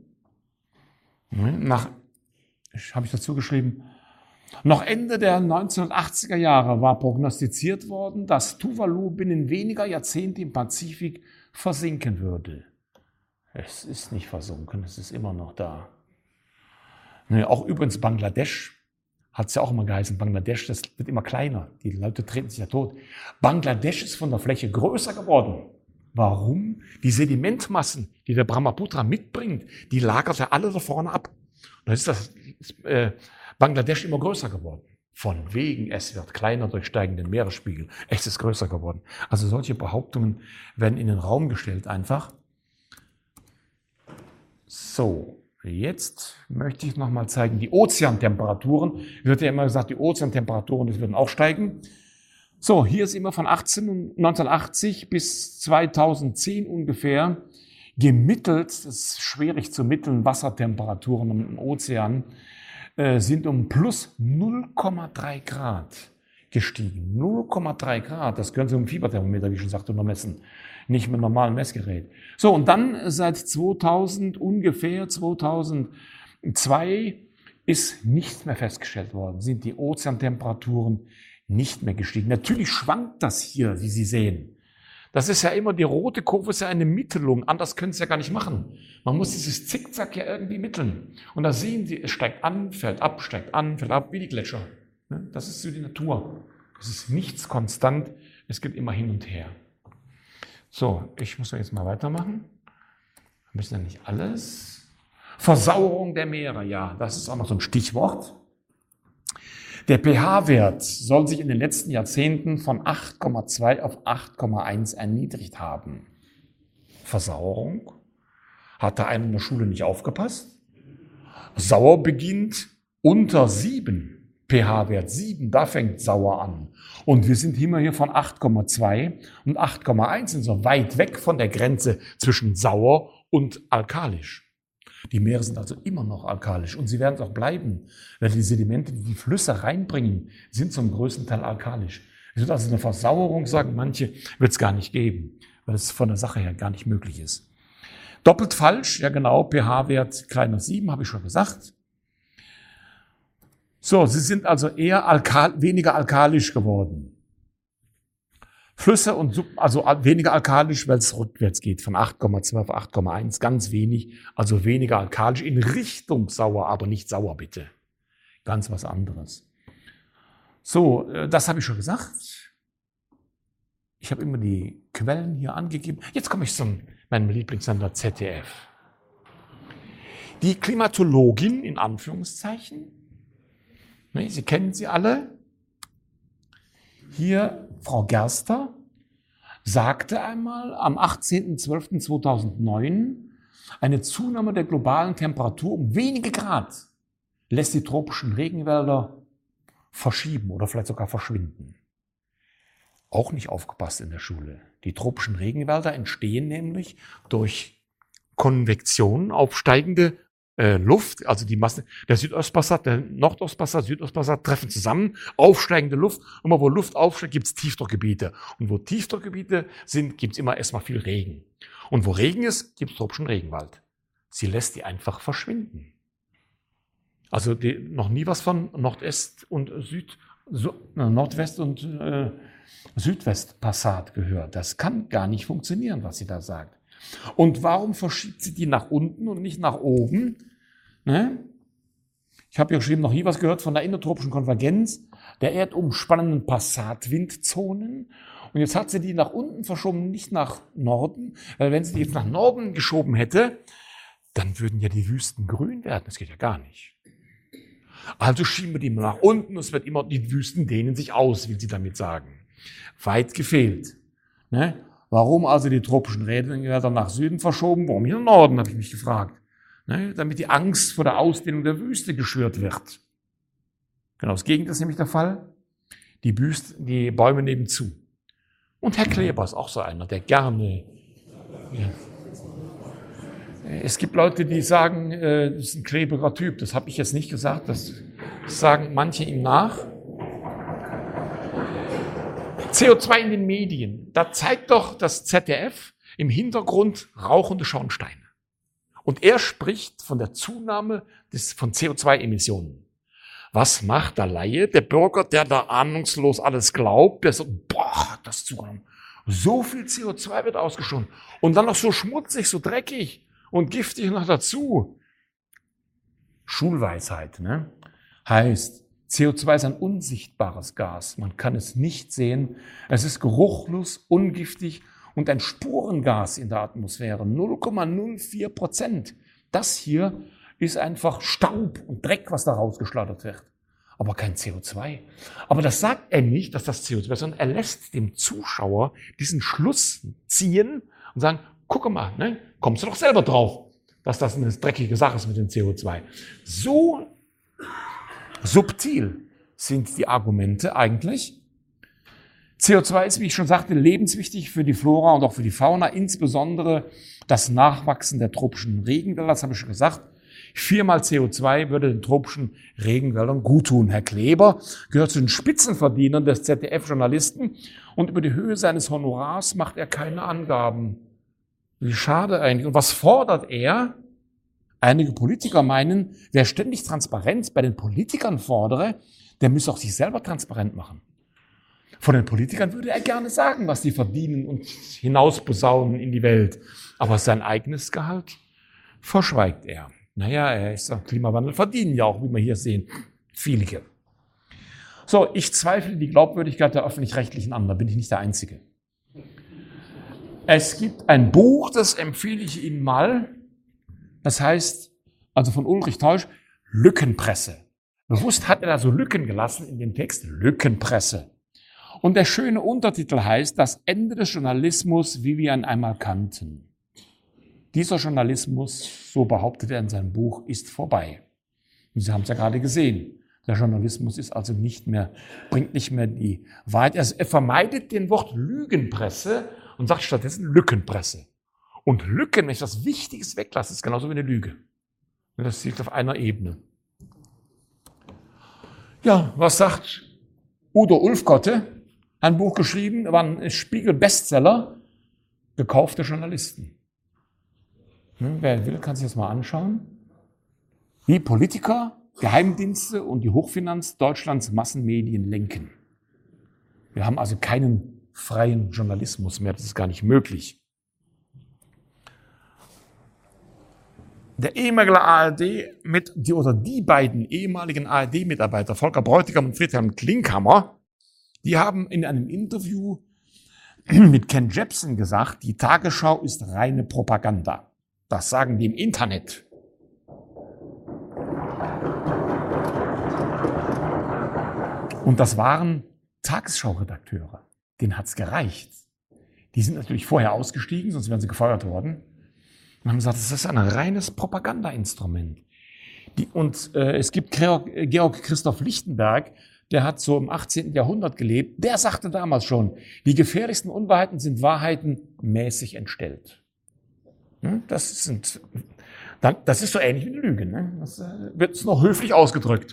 Habe ich dazu geschrieben, noch Ende der 1980er Jahre war prognostiziert worden, dass Tuvalu binnen weniger Jahrzehnte im Pazifik versinken würde. Es ist nicht versunken, es ist immer noch da. Auch übrigens Bangladesch, hat es ja auch immer geheißen, Bangladesch, das wird immer kleiner, die Leute treten sich ja tot. Bangladesch ist von der Fläche größer geworden. Warum? Die Sedimentmassen, die der Brahmaputra mitbringt, die lagert er alle da vorne ab. Und dann ist das Bangladesch immer größer geworden. Von wegen, es wird kleiner durch steigenden Meeresspiegel. Es ist größer geworden. Also solche Behauptungen werden in den Raum gestellt einfach. So, jetzt möchte ich noch mal zeigen, die Ozeantemperaturen. Wird ja immer gesagt, die Ozeantemperaturen, das würden auch steigen. So, hier ist immer von 1980 bis 2010 ungefähr gemittelt, das ist schwierig zu mitteln, Wassertemperaturen im Ozean sind um plus 0,3 Grad gestiegen. 0,3 Grad, das können Sie mit dem Fieberthermometer, wie ich schon sagte, nur messen, nicht mit einem normalen Messgerät. So, und dann seit 2002 ist nichts mehr festgestellt worden, sind die Ozeantemperaturen nicht mehr gestiegen. Natürlich schwankt das hier, wie Sie sehen. Das ist ja immer, die rote Kurve ist ja eine Mittelung, anders können Sie es ja gar nicht machen. Man muss dieses Zickzack ja irgendwie mitteln. Und da sehen Sie, es steigt an, fällt ab, wie die Gletscher. Das ist so die Natur. Es ist nichts konstant, es geht immer hin und her. So, ich muss jetzt mal weitermachen. Wir müssen ja nicht alles. Versauerung der Meere, ja, das ist auch noch so ein Stichwort. Der pH-Wert soll sich in den letzten Jahrzehnten von 8,2 auf 8,1 erniedrigt haben. Versauerung? Hat da einer in der Schule nicht aufgepasst? Sauer beginnt unter 7, pH-Wert 7, da fängt sauer an. Und wir sind immer hier von 8,2 und 8,1 sind so weit weg von der Grenze zwischen sauer und alkalisch. Die Meere sind also immer noch alkalisch und sie werden es auch bleiben, weil die Sedimente, die die Flüsse reinbringen, sind zum größten Teil alkalisch. Es wird also eine Versauerung, sagen manche, wird es gar nicht geben, weil es von der Sache her gar nicht möglich ist. Doppelt falsch, ja genau, pH-Wert kleiner 7, habe ich schon gesagt. So, sie sind also eher weniger alkalisch geworden. Flüsse also weniger alkalisch, weil es rückwärts geht, von 8,2 auf 8,1, ganz wenig, also weniger alkalisch in Richtung sauer, aber nicht sauer bitte. Ganz was anderes. So, das habe ich schon gesagt. Ich habe immer die Quellen hier angegeben. Jetzt komme ich zu meinem Lieblingssender ZDF. Die Klimatologin, in Anführungszeichen, Sie kennen sie alle, hier Frau Gerster, sagte einmal am 18.12.2009, eine Zunahme der globalen Temperatur um wenige Grad lässt die tropischen Regenwälder verschieben oder vielleicht sogar verschwinden. Auch nicht aufgepasst in der Schule. Die tropischen Regenwälder entstehen nämlich durch Konvektion, aufsteigende Luft, also die Masse, der Südostpassat, der Nordostpassat, Südostpassat treffen zusammen, aufsteigende Luft. Immer wo Luft aufsteigt, gibt es Tiefdruckgebiete. Und wo Tiefdruckgebiete sind, gibt es immer erstmal viel Regen. Und wo Regen ist, gibt es tropischen Regenwald. Sie lässt die einfach verschwinden. Also noch nie was von Nordwest und Südwestpassat gehört. Das kann gar nicht funktionieren, was sie da sagt. Und warum verschiebt sie die nach unten und nicht nach oben? Ne? Ich habe ja geschrieben, noch nie was gehört von der innertropischen Konvergenz der erdumspannenden Passatwindzonen. Und jetzt hat sie die nach unten verschoben, nicht nach Norden. Weil wenn sie die jetzt nach Norden geschoben hätte, dann würden ja die Wüsten grün werden. Das geht ja gar nicht. Also schieben wir die nach unten, es wird immer, die Wüsten dehnen sich aus, will sie damit sagen. Weit gefehlt. Ne? Warum also die tropischen Regenwälder nach Süden verschoben? Warum hier im Norden, habe ich mich gefragt. Ne? Damit die Angst vor der Ausdehnung der Wüste geschürt wird. Genau das Gegenteil ist nämlich der Fall. Die Bäume nehmen zu. Und Herr Kleber ist auch so einer, der gerne... Ja. Es gibt Leute, die sagen, das ist ein klebriger Typ. Das habe ich jetzt nicht gesagt, das sagen manche ihm nach. CO2 in den Medien. Da zeigt doch das ZDF im Hintergrund rauchende Schornsteine. Und er spricht von der Zunahme von CO2-Emissionen. Was macht der Laie, der Bürger, der da ahnungslos alles glaubt, der so, boah, das zugenommen. So viel CO2 wird ausgestoßen. Und dann noch so schmutzig, so dreckig und giftig noch dazu. Schulweisheit, ne? Heißt, CO2 ist ein unsichtbares Gas. Man kann es nicht sehen. Es ist geruchlos, ungiftig und ein Spurengas in der Atmosphäre. 0,04%. Das hier ist einfach Staub und Dreck, was da rausgeschleudert wird. Aber kein CO2. Aber das sagt er nicht, dass das CO2 ist, sondern er lässt dem Zuschauer diesen Schluss ziehen und sagen, guck mal, ne, kommst du doch selber drauf, dass das eine dreckige Sache ist mit dem CO2. So subtil sind die Argumente eigentlich. CO2 ist, wie ich schon sagte, lebenswichtig für die Flora und auch für die Fauna, insbesondere das Nachwachsen der tropischen Regenwälder, das habe ich schon gesagt. 4-mal CO2 würde den tropischen Regenwäldern guttun. Herr Kleber gehört zu den Spitzenverdienern des ZDF-Journalisten und über die Höhe seines Honorars macht er keine Angaben. Wie schade eigentlich. Und was fordert er? Einige Politiker meinen, wer ständig Transparenz bei den Politikern fordere, der müsse auch sich selber transparent machen. Von den Politikern würde er gerne sagen, was sie verdienen und hinausposaunen in die Welt. Aber sein eigenes Gehalt verschweigt er. Naja, er ist am Klimawandel, verdienen ja auch, wie wir hier sehen, viele. So, ich zweifle die Glaubwürdigkeit der Öffentlich-Rechtlichen an, da bin ich nicht der Einzige. Es gibt ein Buch, das empfehle ich Ihnen mal, das heißt, also von Ulrich Teusch, Lückenpresse. Bewusst hat er da so Lücken gelassen in dem Text, Lückenpresse. Und der schöne Untertitel heißt, das Ende des Journalismus, wie wir ihn einmal kannten. Dieser Journalismus, so behauptet er in seinem Buch, ist vorbei. Und Sie haben es ja gerade gesehen. Der Journalismus ist also bringt nicht mehr die Wahrheit. Er vermeidet den Wort Lügenpresse und sagt stattdessen Lückenpresse. Und Lücken, wenn ich das Wichtiges weglasse, ist genauso wie eine Lüge. Das liegt auf einer Ebene. Ja, was sagt Udo Ulfkotte? Ein Buch geschrieben, war ein Spiegel-Bestseller, gekaufte Journalisten. Wer will, kann sich das mal anschauen. Wie Politiker, Geheimdienste und die Hochfinanz Deutschlands Massenmedien lenken. Wir haben also keinen freien Journalismus mehr, das ist gar nicht möglich. Der ehemalige die beiden ehemaligen ARD-Mitarbeiter, Volker Bräutigam und Friedhelm Klinkhammer, die haben in einem Interview mit Ken Jebsen gesagt, die Tagesschau ist reine Propaganda. Das sagen die im Internet. Und das waren Tagesschau-Redakteure. Denen hat's gereicht. Die sind natürlich vorher ausgestiegen, sonst wären sie gefeuert worden. Und haben gesagt, das ist ein reines Propagandainstrument. Es gibt Georg Christoph Lichtenberg, der hat so im 18. Jahrhundert gelebt. Der sagte damals schon, die gefährlichsten Unwahrheiten sind Wahrheiten mäßig entstellt. Das ist so ähnlich wie eine Lüge. Ne? Das wird noch höflich ausgedrückt.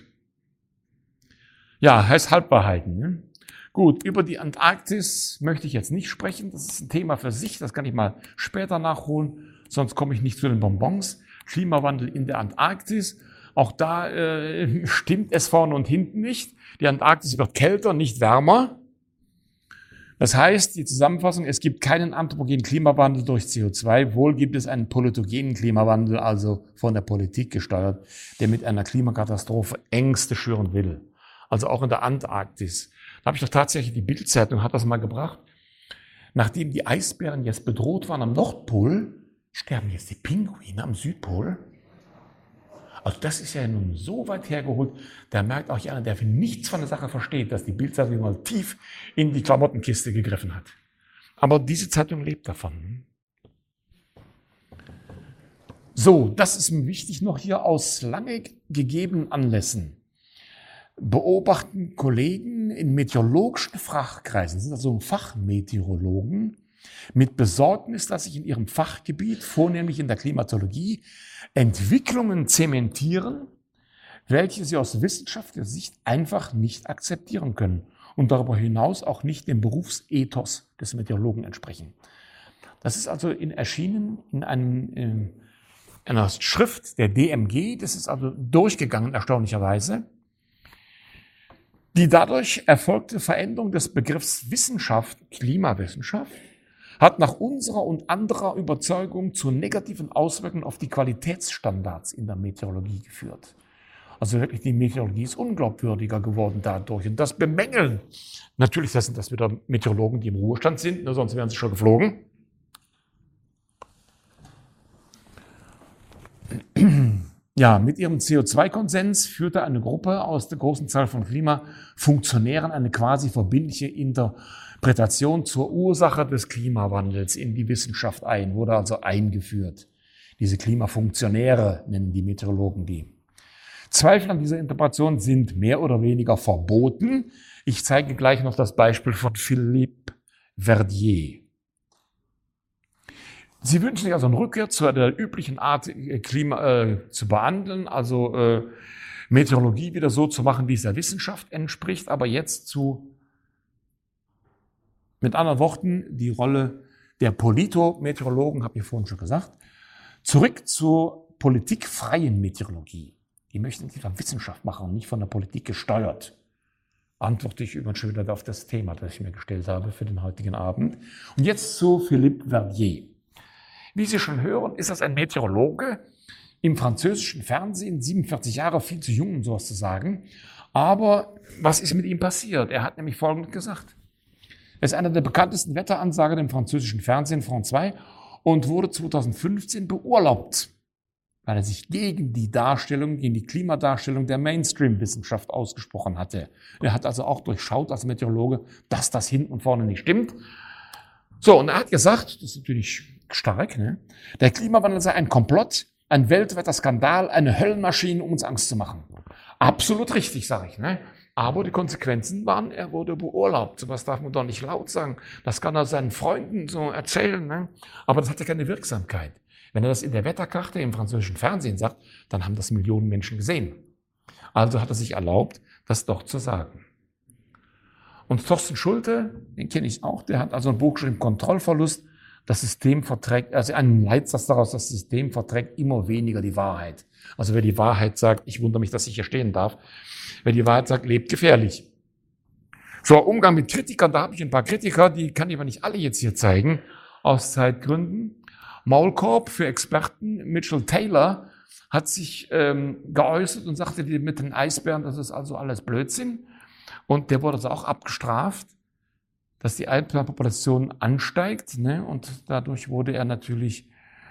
Ja, heißt Halbwahrheiten. Ne? Gut, über die Antarktis möchte ich jetzt nicht sprechen. Das ist ein Thema für sich, das kann ich mal später nachholen, sonst komme ich nicht zu den Bonbons. Klimawandel in der Antarktis, auch da stimmt es vorne und hinten nicht. Die Antarktis wird kälter, nicht wärmer. Das heißt, die Zusammenfassung, es gibt keinen anthropogenen Klimawandel durch CO2, wohl gibt es einen polytogenen Klimawandel, also von der Politik gesteuert, der mit einer Klimakatastrophe Ängste schüren will. Also auch in der Antarktis. Da habe ich doch tatsächlich, die Bild-Zeitung hat das mal gebracht. Nachdem die Eisbären jetzt bedroht waren am Nordpol, sterben jetzt die Pinguine am Südpol. Also das ist ja nun so weit hergeholt, da merkt auch einer, der nichts von der Sache versteht, dass die Bild-Zeitung mal tief in die Klamottenkiste gegriffen hat. Aber diese Zeitung lebt davon. So, das ist mir wichtig noch hier aus lange gegebenen Anlässen. Beobachten Kollegen in meteorologischen Fachkreisen, das sind also Fachmeteorologen, mit Besorgnis, dass sich in ihrem Fachgebiet, vornehmlich in der Klimatologie, Entwicklungen zementieren, welche sie aus wissenschaftlicher Sicht einfach nicht akzeptieren können und darüber hinaus auch nicht dem Berufsethos des Meteorologen entsprechen. Das ist also erschienen in einer Schrift der DMG, das ist also durchgegangen erstaunlicherweise. Die dadurch erfolgte Veränderung des Begriffs Wissenschaft, Klimawissenschaft, hat nach unserer und anderer Überzeugung zu negativen Auswirkungen auf die Qualitätsstandards in der Meteorologie geführt. Also wirklich, die Meteorologie ist unglaubwürdiger geworden dadurch. Und das bemängeln, natürlich sind das wieder Meteorologen, die im Ruhestand sind, ne, sonst wären sie schon geflogen. Ja, mit ihrem CO2-Konsens führte eine Gruppe aus der großen Zahl von Klimafunktionären eine quasi verbindliche Interpretation zur Ursache des Klimawandels in die Wissenschaft ein, wurde also eingeführt. Diese Klimafunktionäre nennen die Meteorologen die. Zweifel an dieser Interpretation sind mehr oder weniger verboten. Ich zeige gleich noch das Beispiel von Philippe Verdier. Sie wünschen sich also eine Rückkehr zu der üblichen Art, Klima zu behandeln, also Meteorologie wieder so zu machen, wie es der Wissenschaft entspricht, aber jetzt mit anderen Worten, die Rolle der Politometeorologen, habe ich vorhin schon gesagt, zurück zur politikfreien Meteorologie. Die möchten sich von Wissenschaft machen und nicht von der Politik gesteuert. Antworte ich übrigens schon wieder auf das Thema, das ich mir gestellt habe für den heutigen Abend. Und jetzt zu Philippe Verdier. Wie Sie schon hören, ist das ein Meteorologe im französischen Fernsehen, 47 Jahre, viel zu jung, um sowas zu sagen. Aber was ist mit ihm passiert? Er hat nämlich Folgendes gesagt. Er ist einer der bekanntesten Wetteransager im französischen Fernsehen, France 2, und wurde 2015 beurlaubt, weil er sich gegen die Klimadarstellung der Mainstream-Wissenschaft ausgesprochen hatte. Er hat also auch durchschaut als Meteorologe, dass das hinten und vorne nicht stimmt. So, und er hat gesagt, das ist natürlich stark, ne? Der Klimawandel sei ein Komplott, ein weltweiter Skandal, eine Höllenmaschine, um uns Angst zu machen. Absolut richtig, sage ich. Ne? Aber die Konsequenzen waren, er wurde beurlaubt. So was darf man doch nicht laut sagen. Das kann er seinen Freunden so erzählen. Ne? Aber das hat ja keine Wirksamkeit. Wenn er das in der Wetterkarte im französischen Fernsehen sagt, dann haben das Millionen Menschen gesehen. Also hat er sich erlaubt, das doch zu sagen. Und Thorsten Schulte, den kenne ich auch, der hat also ein Buch geschrieben, Kontrollverlust. Das System verträgt, also ein Leitsatz daraus, das System verträgt immer weniger die Wahrheit. Also wer die Wahrheit sagt, ich wundere mich, dass ich hier stehen darf, wer die Wahrheit sagt, lebt gefährlich. So, Umgang mit Kritikern, da habe ich ein paar Kritiker, die kann ich aber nicht alle jetzt hier zeigen, aus Zeitgründen. Maulkorb für Experten, Mitchell Taylor, hat sich geäußert und sagte, die mit den Eisbären, das ist also alles Blödsinn. Und der wurde also auch abgestraft, dass die Eisbärenpopulation ansteigt, ne? Und dadurch wurde er natürlich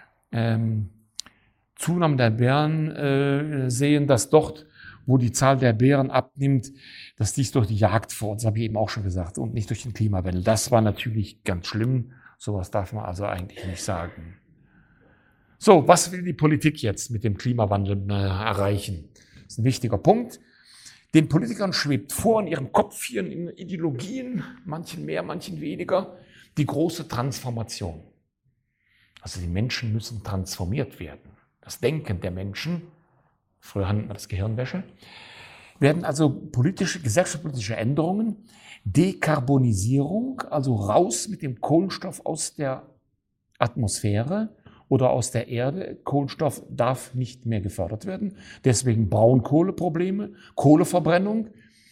Zunahme der Bären sehen, dass dort, wo die Zahl der Bären abnimmt, dass dies durch die Jagd vor, das habe ich eben auch schon gesagt, und nicht durch den Klimawandel. Das war natürlich ganz schlimm. Sowas darf man also eigentlich nicht sagen. So, was will die Politik jetzt mit dem Klimawandel erreichen? Das ist ein wichtiger Punkt. Den Politikern schwebt vor in ihrem Kopf, hier in Ideologien, manchen mehr, manchen weniger, die große Transformation. Also die Menschen müssen transformiert werden. Das Denken der Menschen, früher nannte man das Gehirnwäsche, werden also gesellschaftspolitische Änderungen, Dekarbonisierung, also raus mit dem Kohlenstoff aus der Atmosphäre oder aus der Erde. Kohlenstoff darf nicht mehr gefördert werden. Deswegen Braunkohleprobleme, Kohleverbrennung.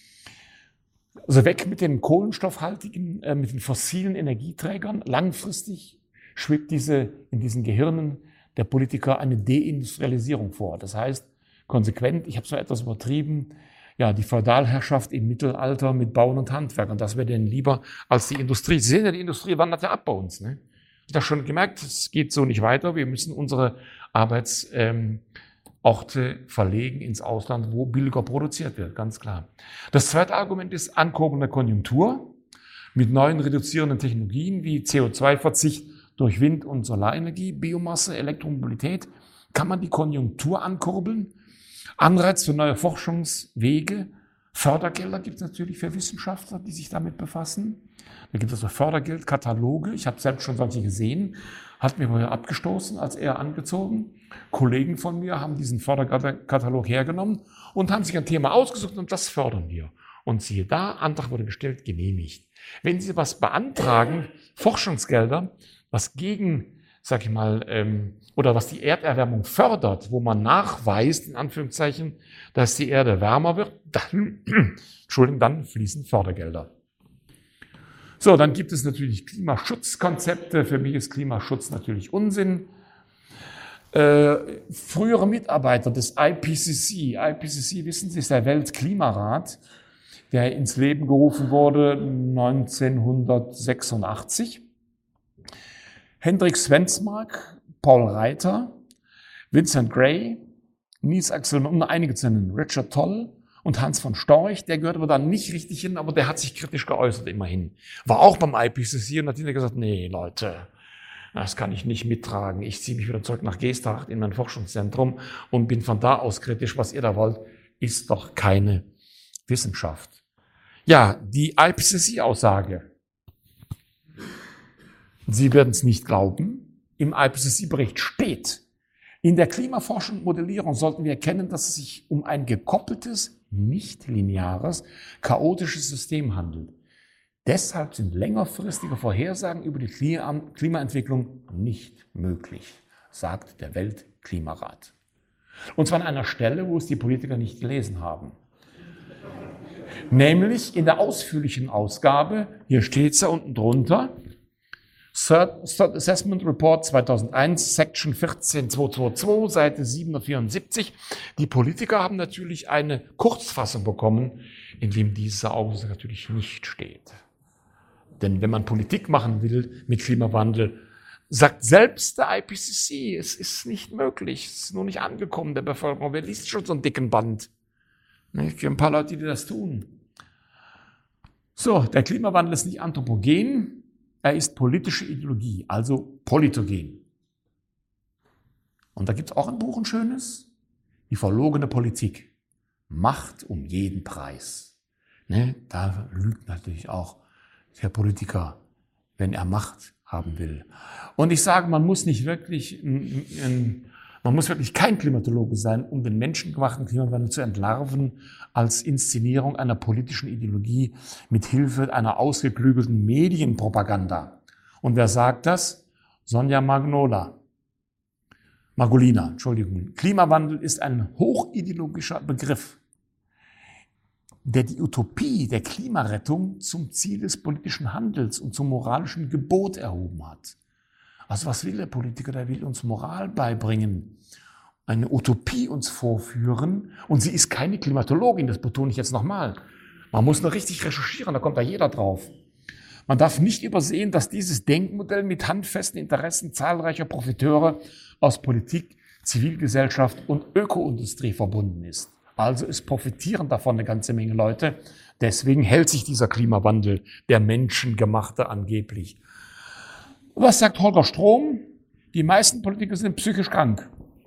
Also weg mit den kohlenstoffhaltigen, mit den fossilen Energieträgern. Langfristig schwebt in diesen Gehirnen der Politiker eine Deindustrialisierung vor. Das heißt, konsequent, ich habe es noch etwas übertrieben, ja, die Feudalherrschaft im Mittelalter mit Bauern und Handwerkern, das wäre denen lieber als die Industrie. Sie sehen ja, die Industrie wandert ja ab bei uns. Ne? Ich habe schon gemerkt, es geht so nicht weiter. Wir müssen unsere Arbeitsorte verlegen ins Ausland, wo billiger produziert wird, ganz klar. Das zweite Argument ist ankurbelnde Konjunktur mit neuen reduzierenden Technologien wie CO2-Verzicht durch Wind- und Solarenergie, Biomasse, Elektromobilität. Kann man die Konjunktur ankurbeln? Anreiz für neue Forschungswege. Fördergelder gibt es natürlich für Wissenschaftler, die sich damit befassen. Da gibt es also Fördergeldkataloge. Ich habe selbst schon solche gesehen. Hat mir vorher abgestoßen, als eher angezogen. Kollegen von mir haben diesen Förderkatalog hergenommen und haben sich ein Thema ausgesucht und das fördern wir. Und siehe da, Antrag wurde gestellt, genehmigt. Wenn Sie was beantragen, Forschungsgelder, was gegen, sag ich mal, oder was die Erderwärmung fördert, wo man nachweist, in Anführungszeichen, dass die Erde wärmer wird, dann fließen Fördergelder. So, dann gibt es natürlich Klimaschutzkonzepte. Für mich ist Klimaschutz natürlich Unsinn. Frühere Mitarbeiter des IPCC, wissen Sie, ist der Weltklimarat, der ins Leben gerufen wurde 1986. Hendrik Svensmark, Paul Reiter, Vincent Gray, Niels Axel, um einige zu nennen, Richard Toll und Hans von Storch, der gehört aber dann nicht richtig hin, aber der hat sich kritisch geäußert immerhin. War auch beim IPCC und hat hinterher gesagt, nee Leute, das kann ich nicht mittragen. Ich ziehe mich wieder zurück nach Geesthacht in mein Forschungszentrum und bin von da aus kritisch. Was ihr da wollt, ist doch keine Wissenschaft. Ja, die IPCC-Aussage. Sie werden es nicht glauben. Im IPCC-Bericht steht, in der Klimaforschung und Modellierung sollten wir erkennen, dass es sich um ein gekoppeltes, nicht lineares, chaotisches System handelt. Deshalb sind längerfristige Vorhersagen über die Klimaentwicklung nicht möglich, sagt der Weltklimarat. Und zwar an einer Stelle, wo es die Politiker nicht gelesen haben. Nämlich in der ausführlichen Ausgabe, hier steht es ja unten drunter, Third Assessment Report 2001, Section 14222, Seite 774. Die Politiker haben natürlich eine Kurzfassung bekommen, in dem diese Aussage natürlich nicht steht. Denn wenn man Politik machen will mit Klimawandel, sagt selbst der IPCC, es ist nicht möglich, es ist nur nicht angekommen der Bevölkerung. Wer liest schon so einen dicken Band? Es gibt ein paar Leute, die das tun. So, der Klimawandel ist nicht anthropogen. Er ist politische Ideologie, also politogen. Und da gibt es auch ein Buch, ein schönes, Die verlogene Politik. Macht um jeden Preis. Ne? Da lügt natürlich auch der Politiker, wenn er Macht haben will. Und ich sage, man muss wirklich kein Klimatologe sein, um den menschengemachten Klimawandel zu entlarven als Inszenierung einer politischen Ideologie mit Hilfe einer ausgeklügelten Medienpropaganda. Und wer sagt das? Sonja Margolina. Klimawandel ist ein hochideologischer Begriff, der die Utopie der Klimarettung zum Ziel des politischen Handels und zum moralischen Gebot erhoben hat. Also was will der Politiker? Der will uns Moral beibringen, eine Utopie uns vorführen. Und sie ist keine Klimatologin, das betone ich jetzt nochmal. Man muss nur richtig recherchieren, da kommt da jeder drauf. Man darf nicht übersehen, dass dieses Denkmodell mit handfesten Interessen zahlreicher Profiteure aus Politik, Zivilgesellschaft und Ökoindustrie verbunden ist. Also es profitieren davon eine ganze Menge Leute. Deswegen hält sich dieser Klimawandel, der menschengemachte, angeblich. Was sagt Holger Strom? Die meisten Politiker sind psychisch krank.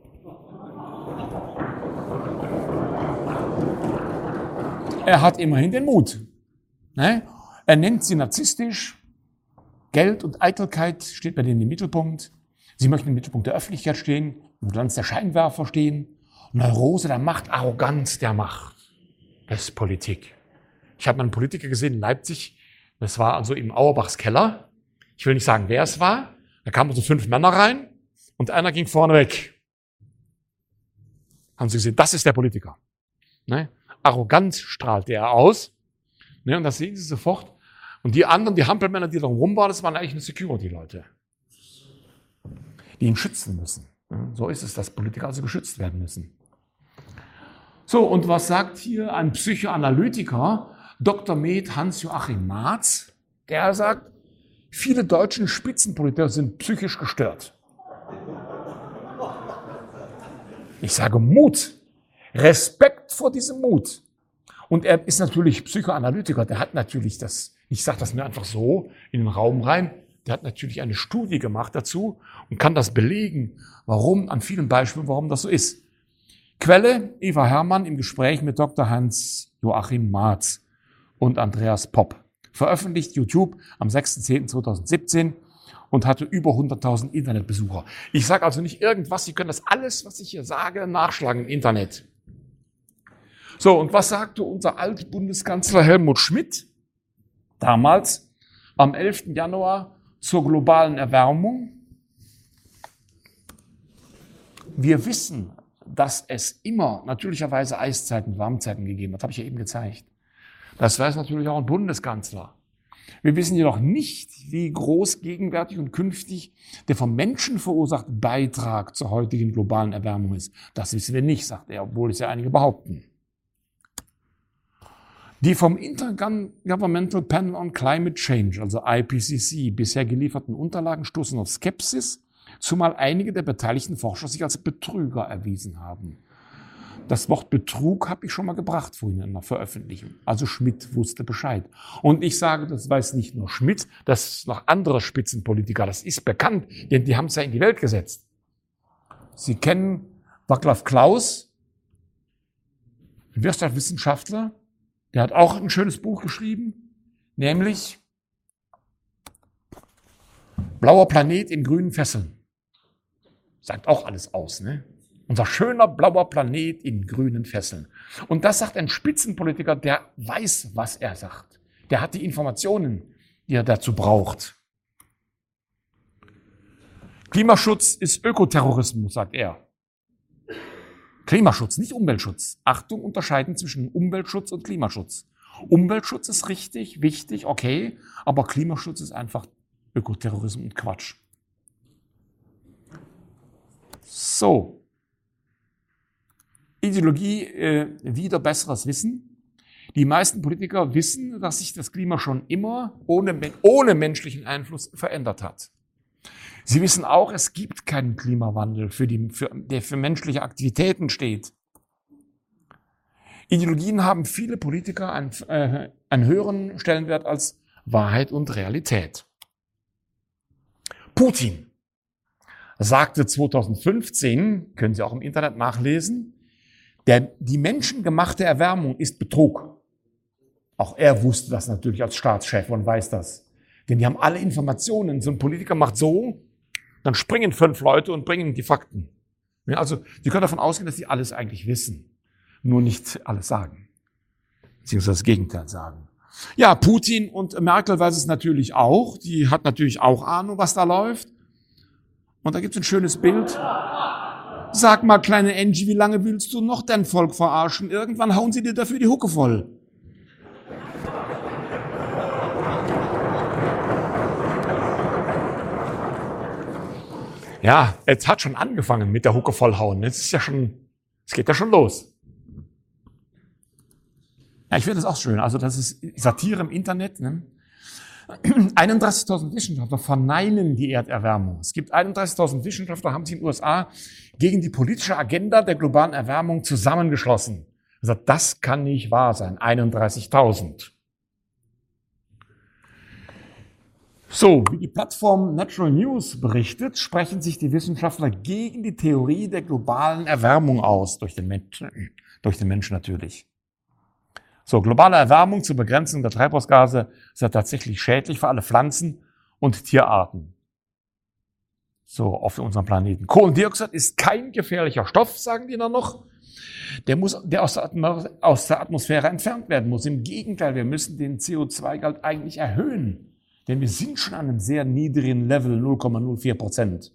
Er hat immerhin den Mut. Ne? Er nennt sie narzisstisch. Geld und Eitelkeit steht bei denen im Mittelpunkt. Sie möchten im Mittelpunkt der Öffentlichkeit stehen, im Glanz der Scheinwerfer stehen. Neurose der Macht, Arroganz der Macht. Das ist Politik. Ich habe mal einen Politiker gesehen in Leipzig, das war also im Auerbachs Keller. Ich will nicht sagen, wer es war. Da kamen also 5 Männer rein und einer ging vorne weg. Haben Sie gesehen, das ist der Politiker. Ne? Arroganz strahlte er aus. Ne? Und das sehen Sie sofort. Und die anderen, die Hampelmänner, die da rum waren, das waren eigentlich nur Security-Leute, die ihn schützen müssen. So ist es, dass Politiker also geschützt werden müssen. So, und was sagt hier ein Psychoanalytiker, Dr. Med Hans-Joachim Marz? Der sagt, viele deutsche Spitzenpolitiker sind psychisch gestört. Ich sage Mut, Respekt vor diesem Mut. Und er ist natürlich Psychoanalytiker, der hat natürlich das, ich sage das mir einfach so in den Raum rein, der hat natürlich eine Studie gemacht dazu und kann das belegen, warum, an vielen Beispielen, warum das so ist. Quelle, Eva Herrmann im Gespräch mit Dr. Hans-Joachim Marz und Andreas Popp. Veröffentlicht YouTube am 6.10.2017 und hatte über 100.000 Internetbesucher. Ich sage also nicht irgendwas, Sie können das alles, was ich hier sage, nachschlagen im Internet. So, und was sagte unser Altbundeskanzler Helmut Schmidt damals am 11. Januar zur globalen Erwärmung? Wir wissen, dass es immer natürlicherweise Eiszeiten, Warmzeiten gegeben hat. Das habe ich ja eben gezeigt. Das weiß natürlich auch ein Bundeskanzler. Wir wissen jedoch nicht, wie groß gegenwärtig und künftig der vom Menschen verursachte Beitrag zur heutigen globalen Erwärmung ist. Das wissen wir nicht, sagt er, obwohl es ja einige behaupten. Die vom Intergovernmental Panel on Climate Change, also IPCC, bisher gelieferten Unterlagen stoßen auf Skepsis, zumal einige der beteiligten Forscher sich als Betrüger erwiesen haben. Das Wort Betrug habe ich schon mal gebracht vorhin in einer Veröffentlichung. Also Schmidt wusste Bescheid. Und ich sage, das weiß nicht nur Schmidt, das ist noch andere Spitzenpolitiker. Das ist bekannt, denn die haben es ja in die Welt gesetzt. Sie kennen Václav Klaus, ein Wirtschaftswissenschaftler, der hat auch ein schönes Buch geschrieben, nämlich Blauer Planet in grünen Fesseln. Sagt auch alles aus, ne? Unser schöner blauer Planet in grünen Fesseln. Und das sagt ein Spitzenpolitiker, der weiß, was er sagt. Der hat die Informationen, die er dazu braucht. Klimaschutz ist Ökoterrorismus, sagt er. Klimaschutz, nicht Umweltschutz. Achtung, unterscheiden zwischen Umweltschutz und Klimaschutz. Umweltschutz ist richtig, wichtig, okay, aber Klimaschutz ist einfach Ökoterrorismus und Quatsch. So. Ideologie, wieder besseres Wissen. Die meisten Politiker wissen, dass sich das Klima schon immer ohne menschlichen Einfluss verändert hat. Sie wissen auch, es gibt keinen Klimawandel, der für menschliche Aktivitäten steht. Ideologien haben viele Politiker einen höheren Stellenwert als Wahrheit und Realität. Putin sagte 2015, können Sie auch im Internet nachlesen, die menschengemachte Erwärmung ist Betrug. Auch er wusste das natürlich als Staatschef und weiß das. Denn die haben alle Informationen. So ein Politiker macht so, dann springen 5 Leute und bringen die Fakten. Ja, also die können davon ausgehen, dass sie alles eigentlich wissen, nur nicht alles sagen, beziehungsweise das Gegenteil sagen. Ja, Putin und Merkel weiß es natürlich auch. Die hat natürlich auch Ahnung, was da läuft. Und da gibt es ein schönes Bild. Sag mal, kleine Angie, wie lange willst du noch dein Volk verarschen? Irgendwann hauen sie dir dafür die Hucke voll. Ja, es hat schon angefangen mit der Hucke vollhauen. Es geht ja schon los. Ja, ich finde das auch schön. Also das ist Satire im Internet. Ne? 31.000 Wissenschaftler verneinen die Erderwärmung. Es gibt 31.000 Wissenschaftler, haben sich in den USA gegen die politische Agenda der globalen Erwärmung zusammengeschlossen. Also das kann nicht wahr sein. 31.000. So, wie die Plattform Natural News berichtet, sprechen sich die Wissenschaftler gegen die Theorie der globalen Erwärmung aus, durch den Menschen natürlich. So, globale Erwärmung zur Begrenzung der Treibhausgase ist ja tatsächlich schädlich für alle Pflanzen und Tierarten. So, auf unserem Planeten. Kohlendioxid ist kein gefährlicher Stoff, sagen die dann noch. Der aus der Atmosphäre entfernt werden muss. Im Gegenteil, wir müssen den CO2-Gehalt eigentlich erhöhen. Denn wir sind schon an einem sehr niedrigen Level, 0,04%.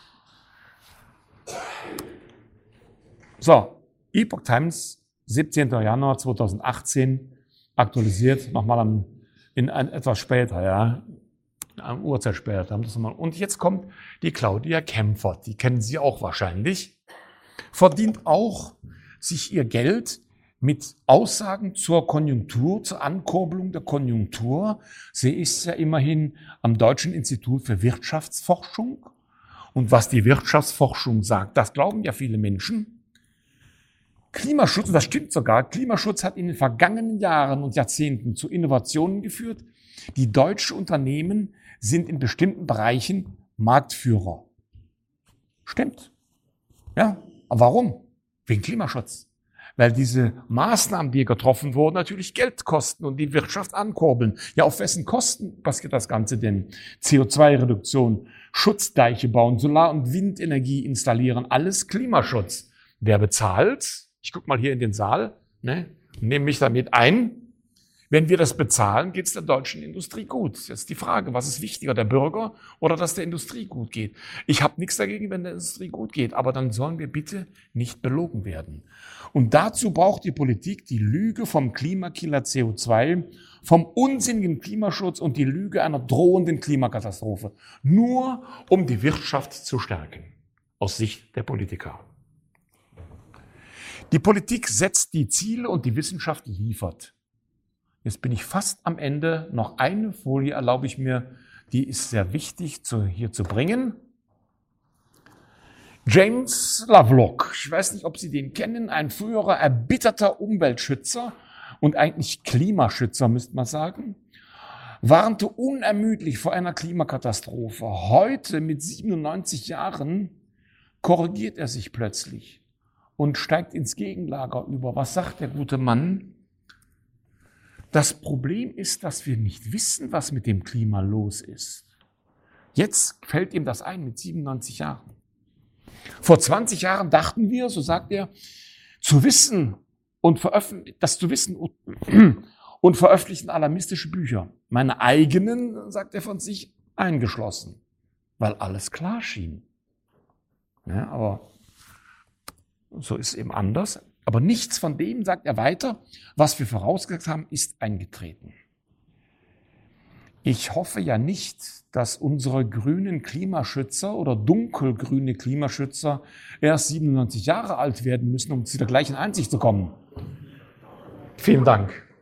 So, Epoch Times, 17. Januar 2018, aktualisiert, nochmal etwas später, ja, eine Uhrzeit später. Und jetzt kommt die Claudia Kempfert, die kennen Sie auch wahrscheinlich, verdient auch sich ihr Geld mit Aussagen zur Konjunktur, zur Ankurbelung der Konjunktur. Sie ist ja immerhin am Deutschen Institut für Wirtschaftsforschung. Und was die Wirtschaftsforschung sagt, das glauben ja viele Menschen. Klimaschutz, und das stimmt sogar, Klimaschutz hat in den vergangenen Jahren und Jahrzehnten zu Innovationen geführt. Die deutschen Unternehmen sind in bestimmten Bereichen Marktführer. Stimmt. Ja, aber warum? Wegen Klimaschutz. Weil diese Maßnahmen, die getroffen wurden, natürlich Geld kosten und die Wirtschaft ankurbeln. Ja, auf wessen Kosten passiert das Ganze denn? CO2-Reduktion, Schutzdeiche bauen, Solar- und Windenergie installieren, alles Klimaschutz. Wer bezahlt? Ich gucke mal hier in den Saal, ne, nehme mich damit ein. Wenn wir das bezahlen, geht es der deutschen Industrie gut. Jetzt ist die Frage, was ist wichtiger, der Bürger oder dass der Industrie gut geht? Ich habe nichts dagegen, wenn der Industrie gut geht, aber dann sollen wir bitte nicht belogen werden. Und dazu braucht die Politik die Lüge vom Klimakiller CO2, vom unsinnigen Klimaschutz und die Lüge einer drohenden Klimakatastrophe. Nur um die Wirtschaft zu stärken, aus Sicht der Politiker. Die Politik setzt die Ziele und die Wissenschaft liefert. Jetzt bin ich fast am Ende. Noch eine Folie erlaube ich mir, die ist sehr wichtig hier zu bringen. James Lovelock, ich weiß nicht, ob Sie den kennen, ein früherer erbitterter Umweltschützer und eigentlich Klimaschützer, müsste man sagen, warnte unermüdlich vor einer Klimakatastrophe. Heute mit 97 Jahren korrigiert er sich plötzlich und steigt ins Gegenlager über. Was sagt der gute Mann? Das Problem ist, dass wir nicht wissen, was mit dem Klima los ist. Jetzt fällt ihm das ein mit 97 Jahren. Vor 20 Jahren dachten wir, so sagt er, zu wissen und veröffentlichen alarmistische Bücher. Meine eigenen, sagt er von sich, eingeschlossen, weil alles klar schien. Ja, aber so ist es eben anders. Aber nichts von dem, sagt er weiter, was wir vorausgesagt haben, ist eingetreten. Ich hoffe ja nicht, dass unsere grünen Klimaschützer oder dunkelgrüne Klimaschützer erst 97 Jahre alt werden müssen, um zu der gleichen Einsicht zu kommen. Vielen Dank.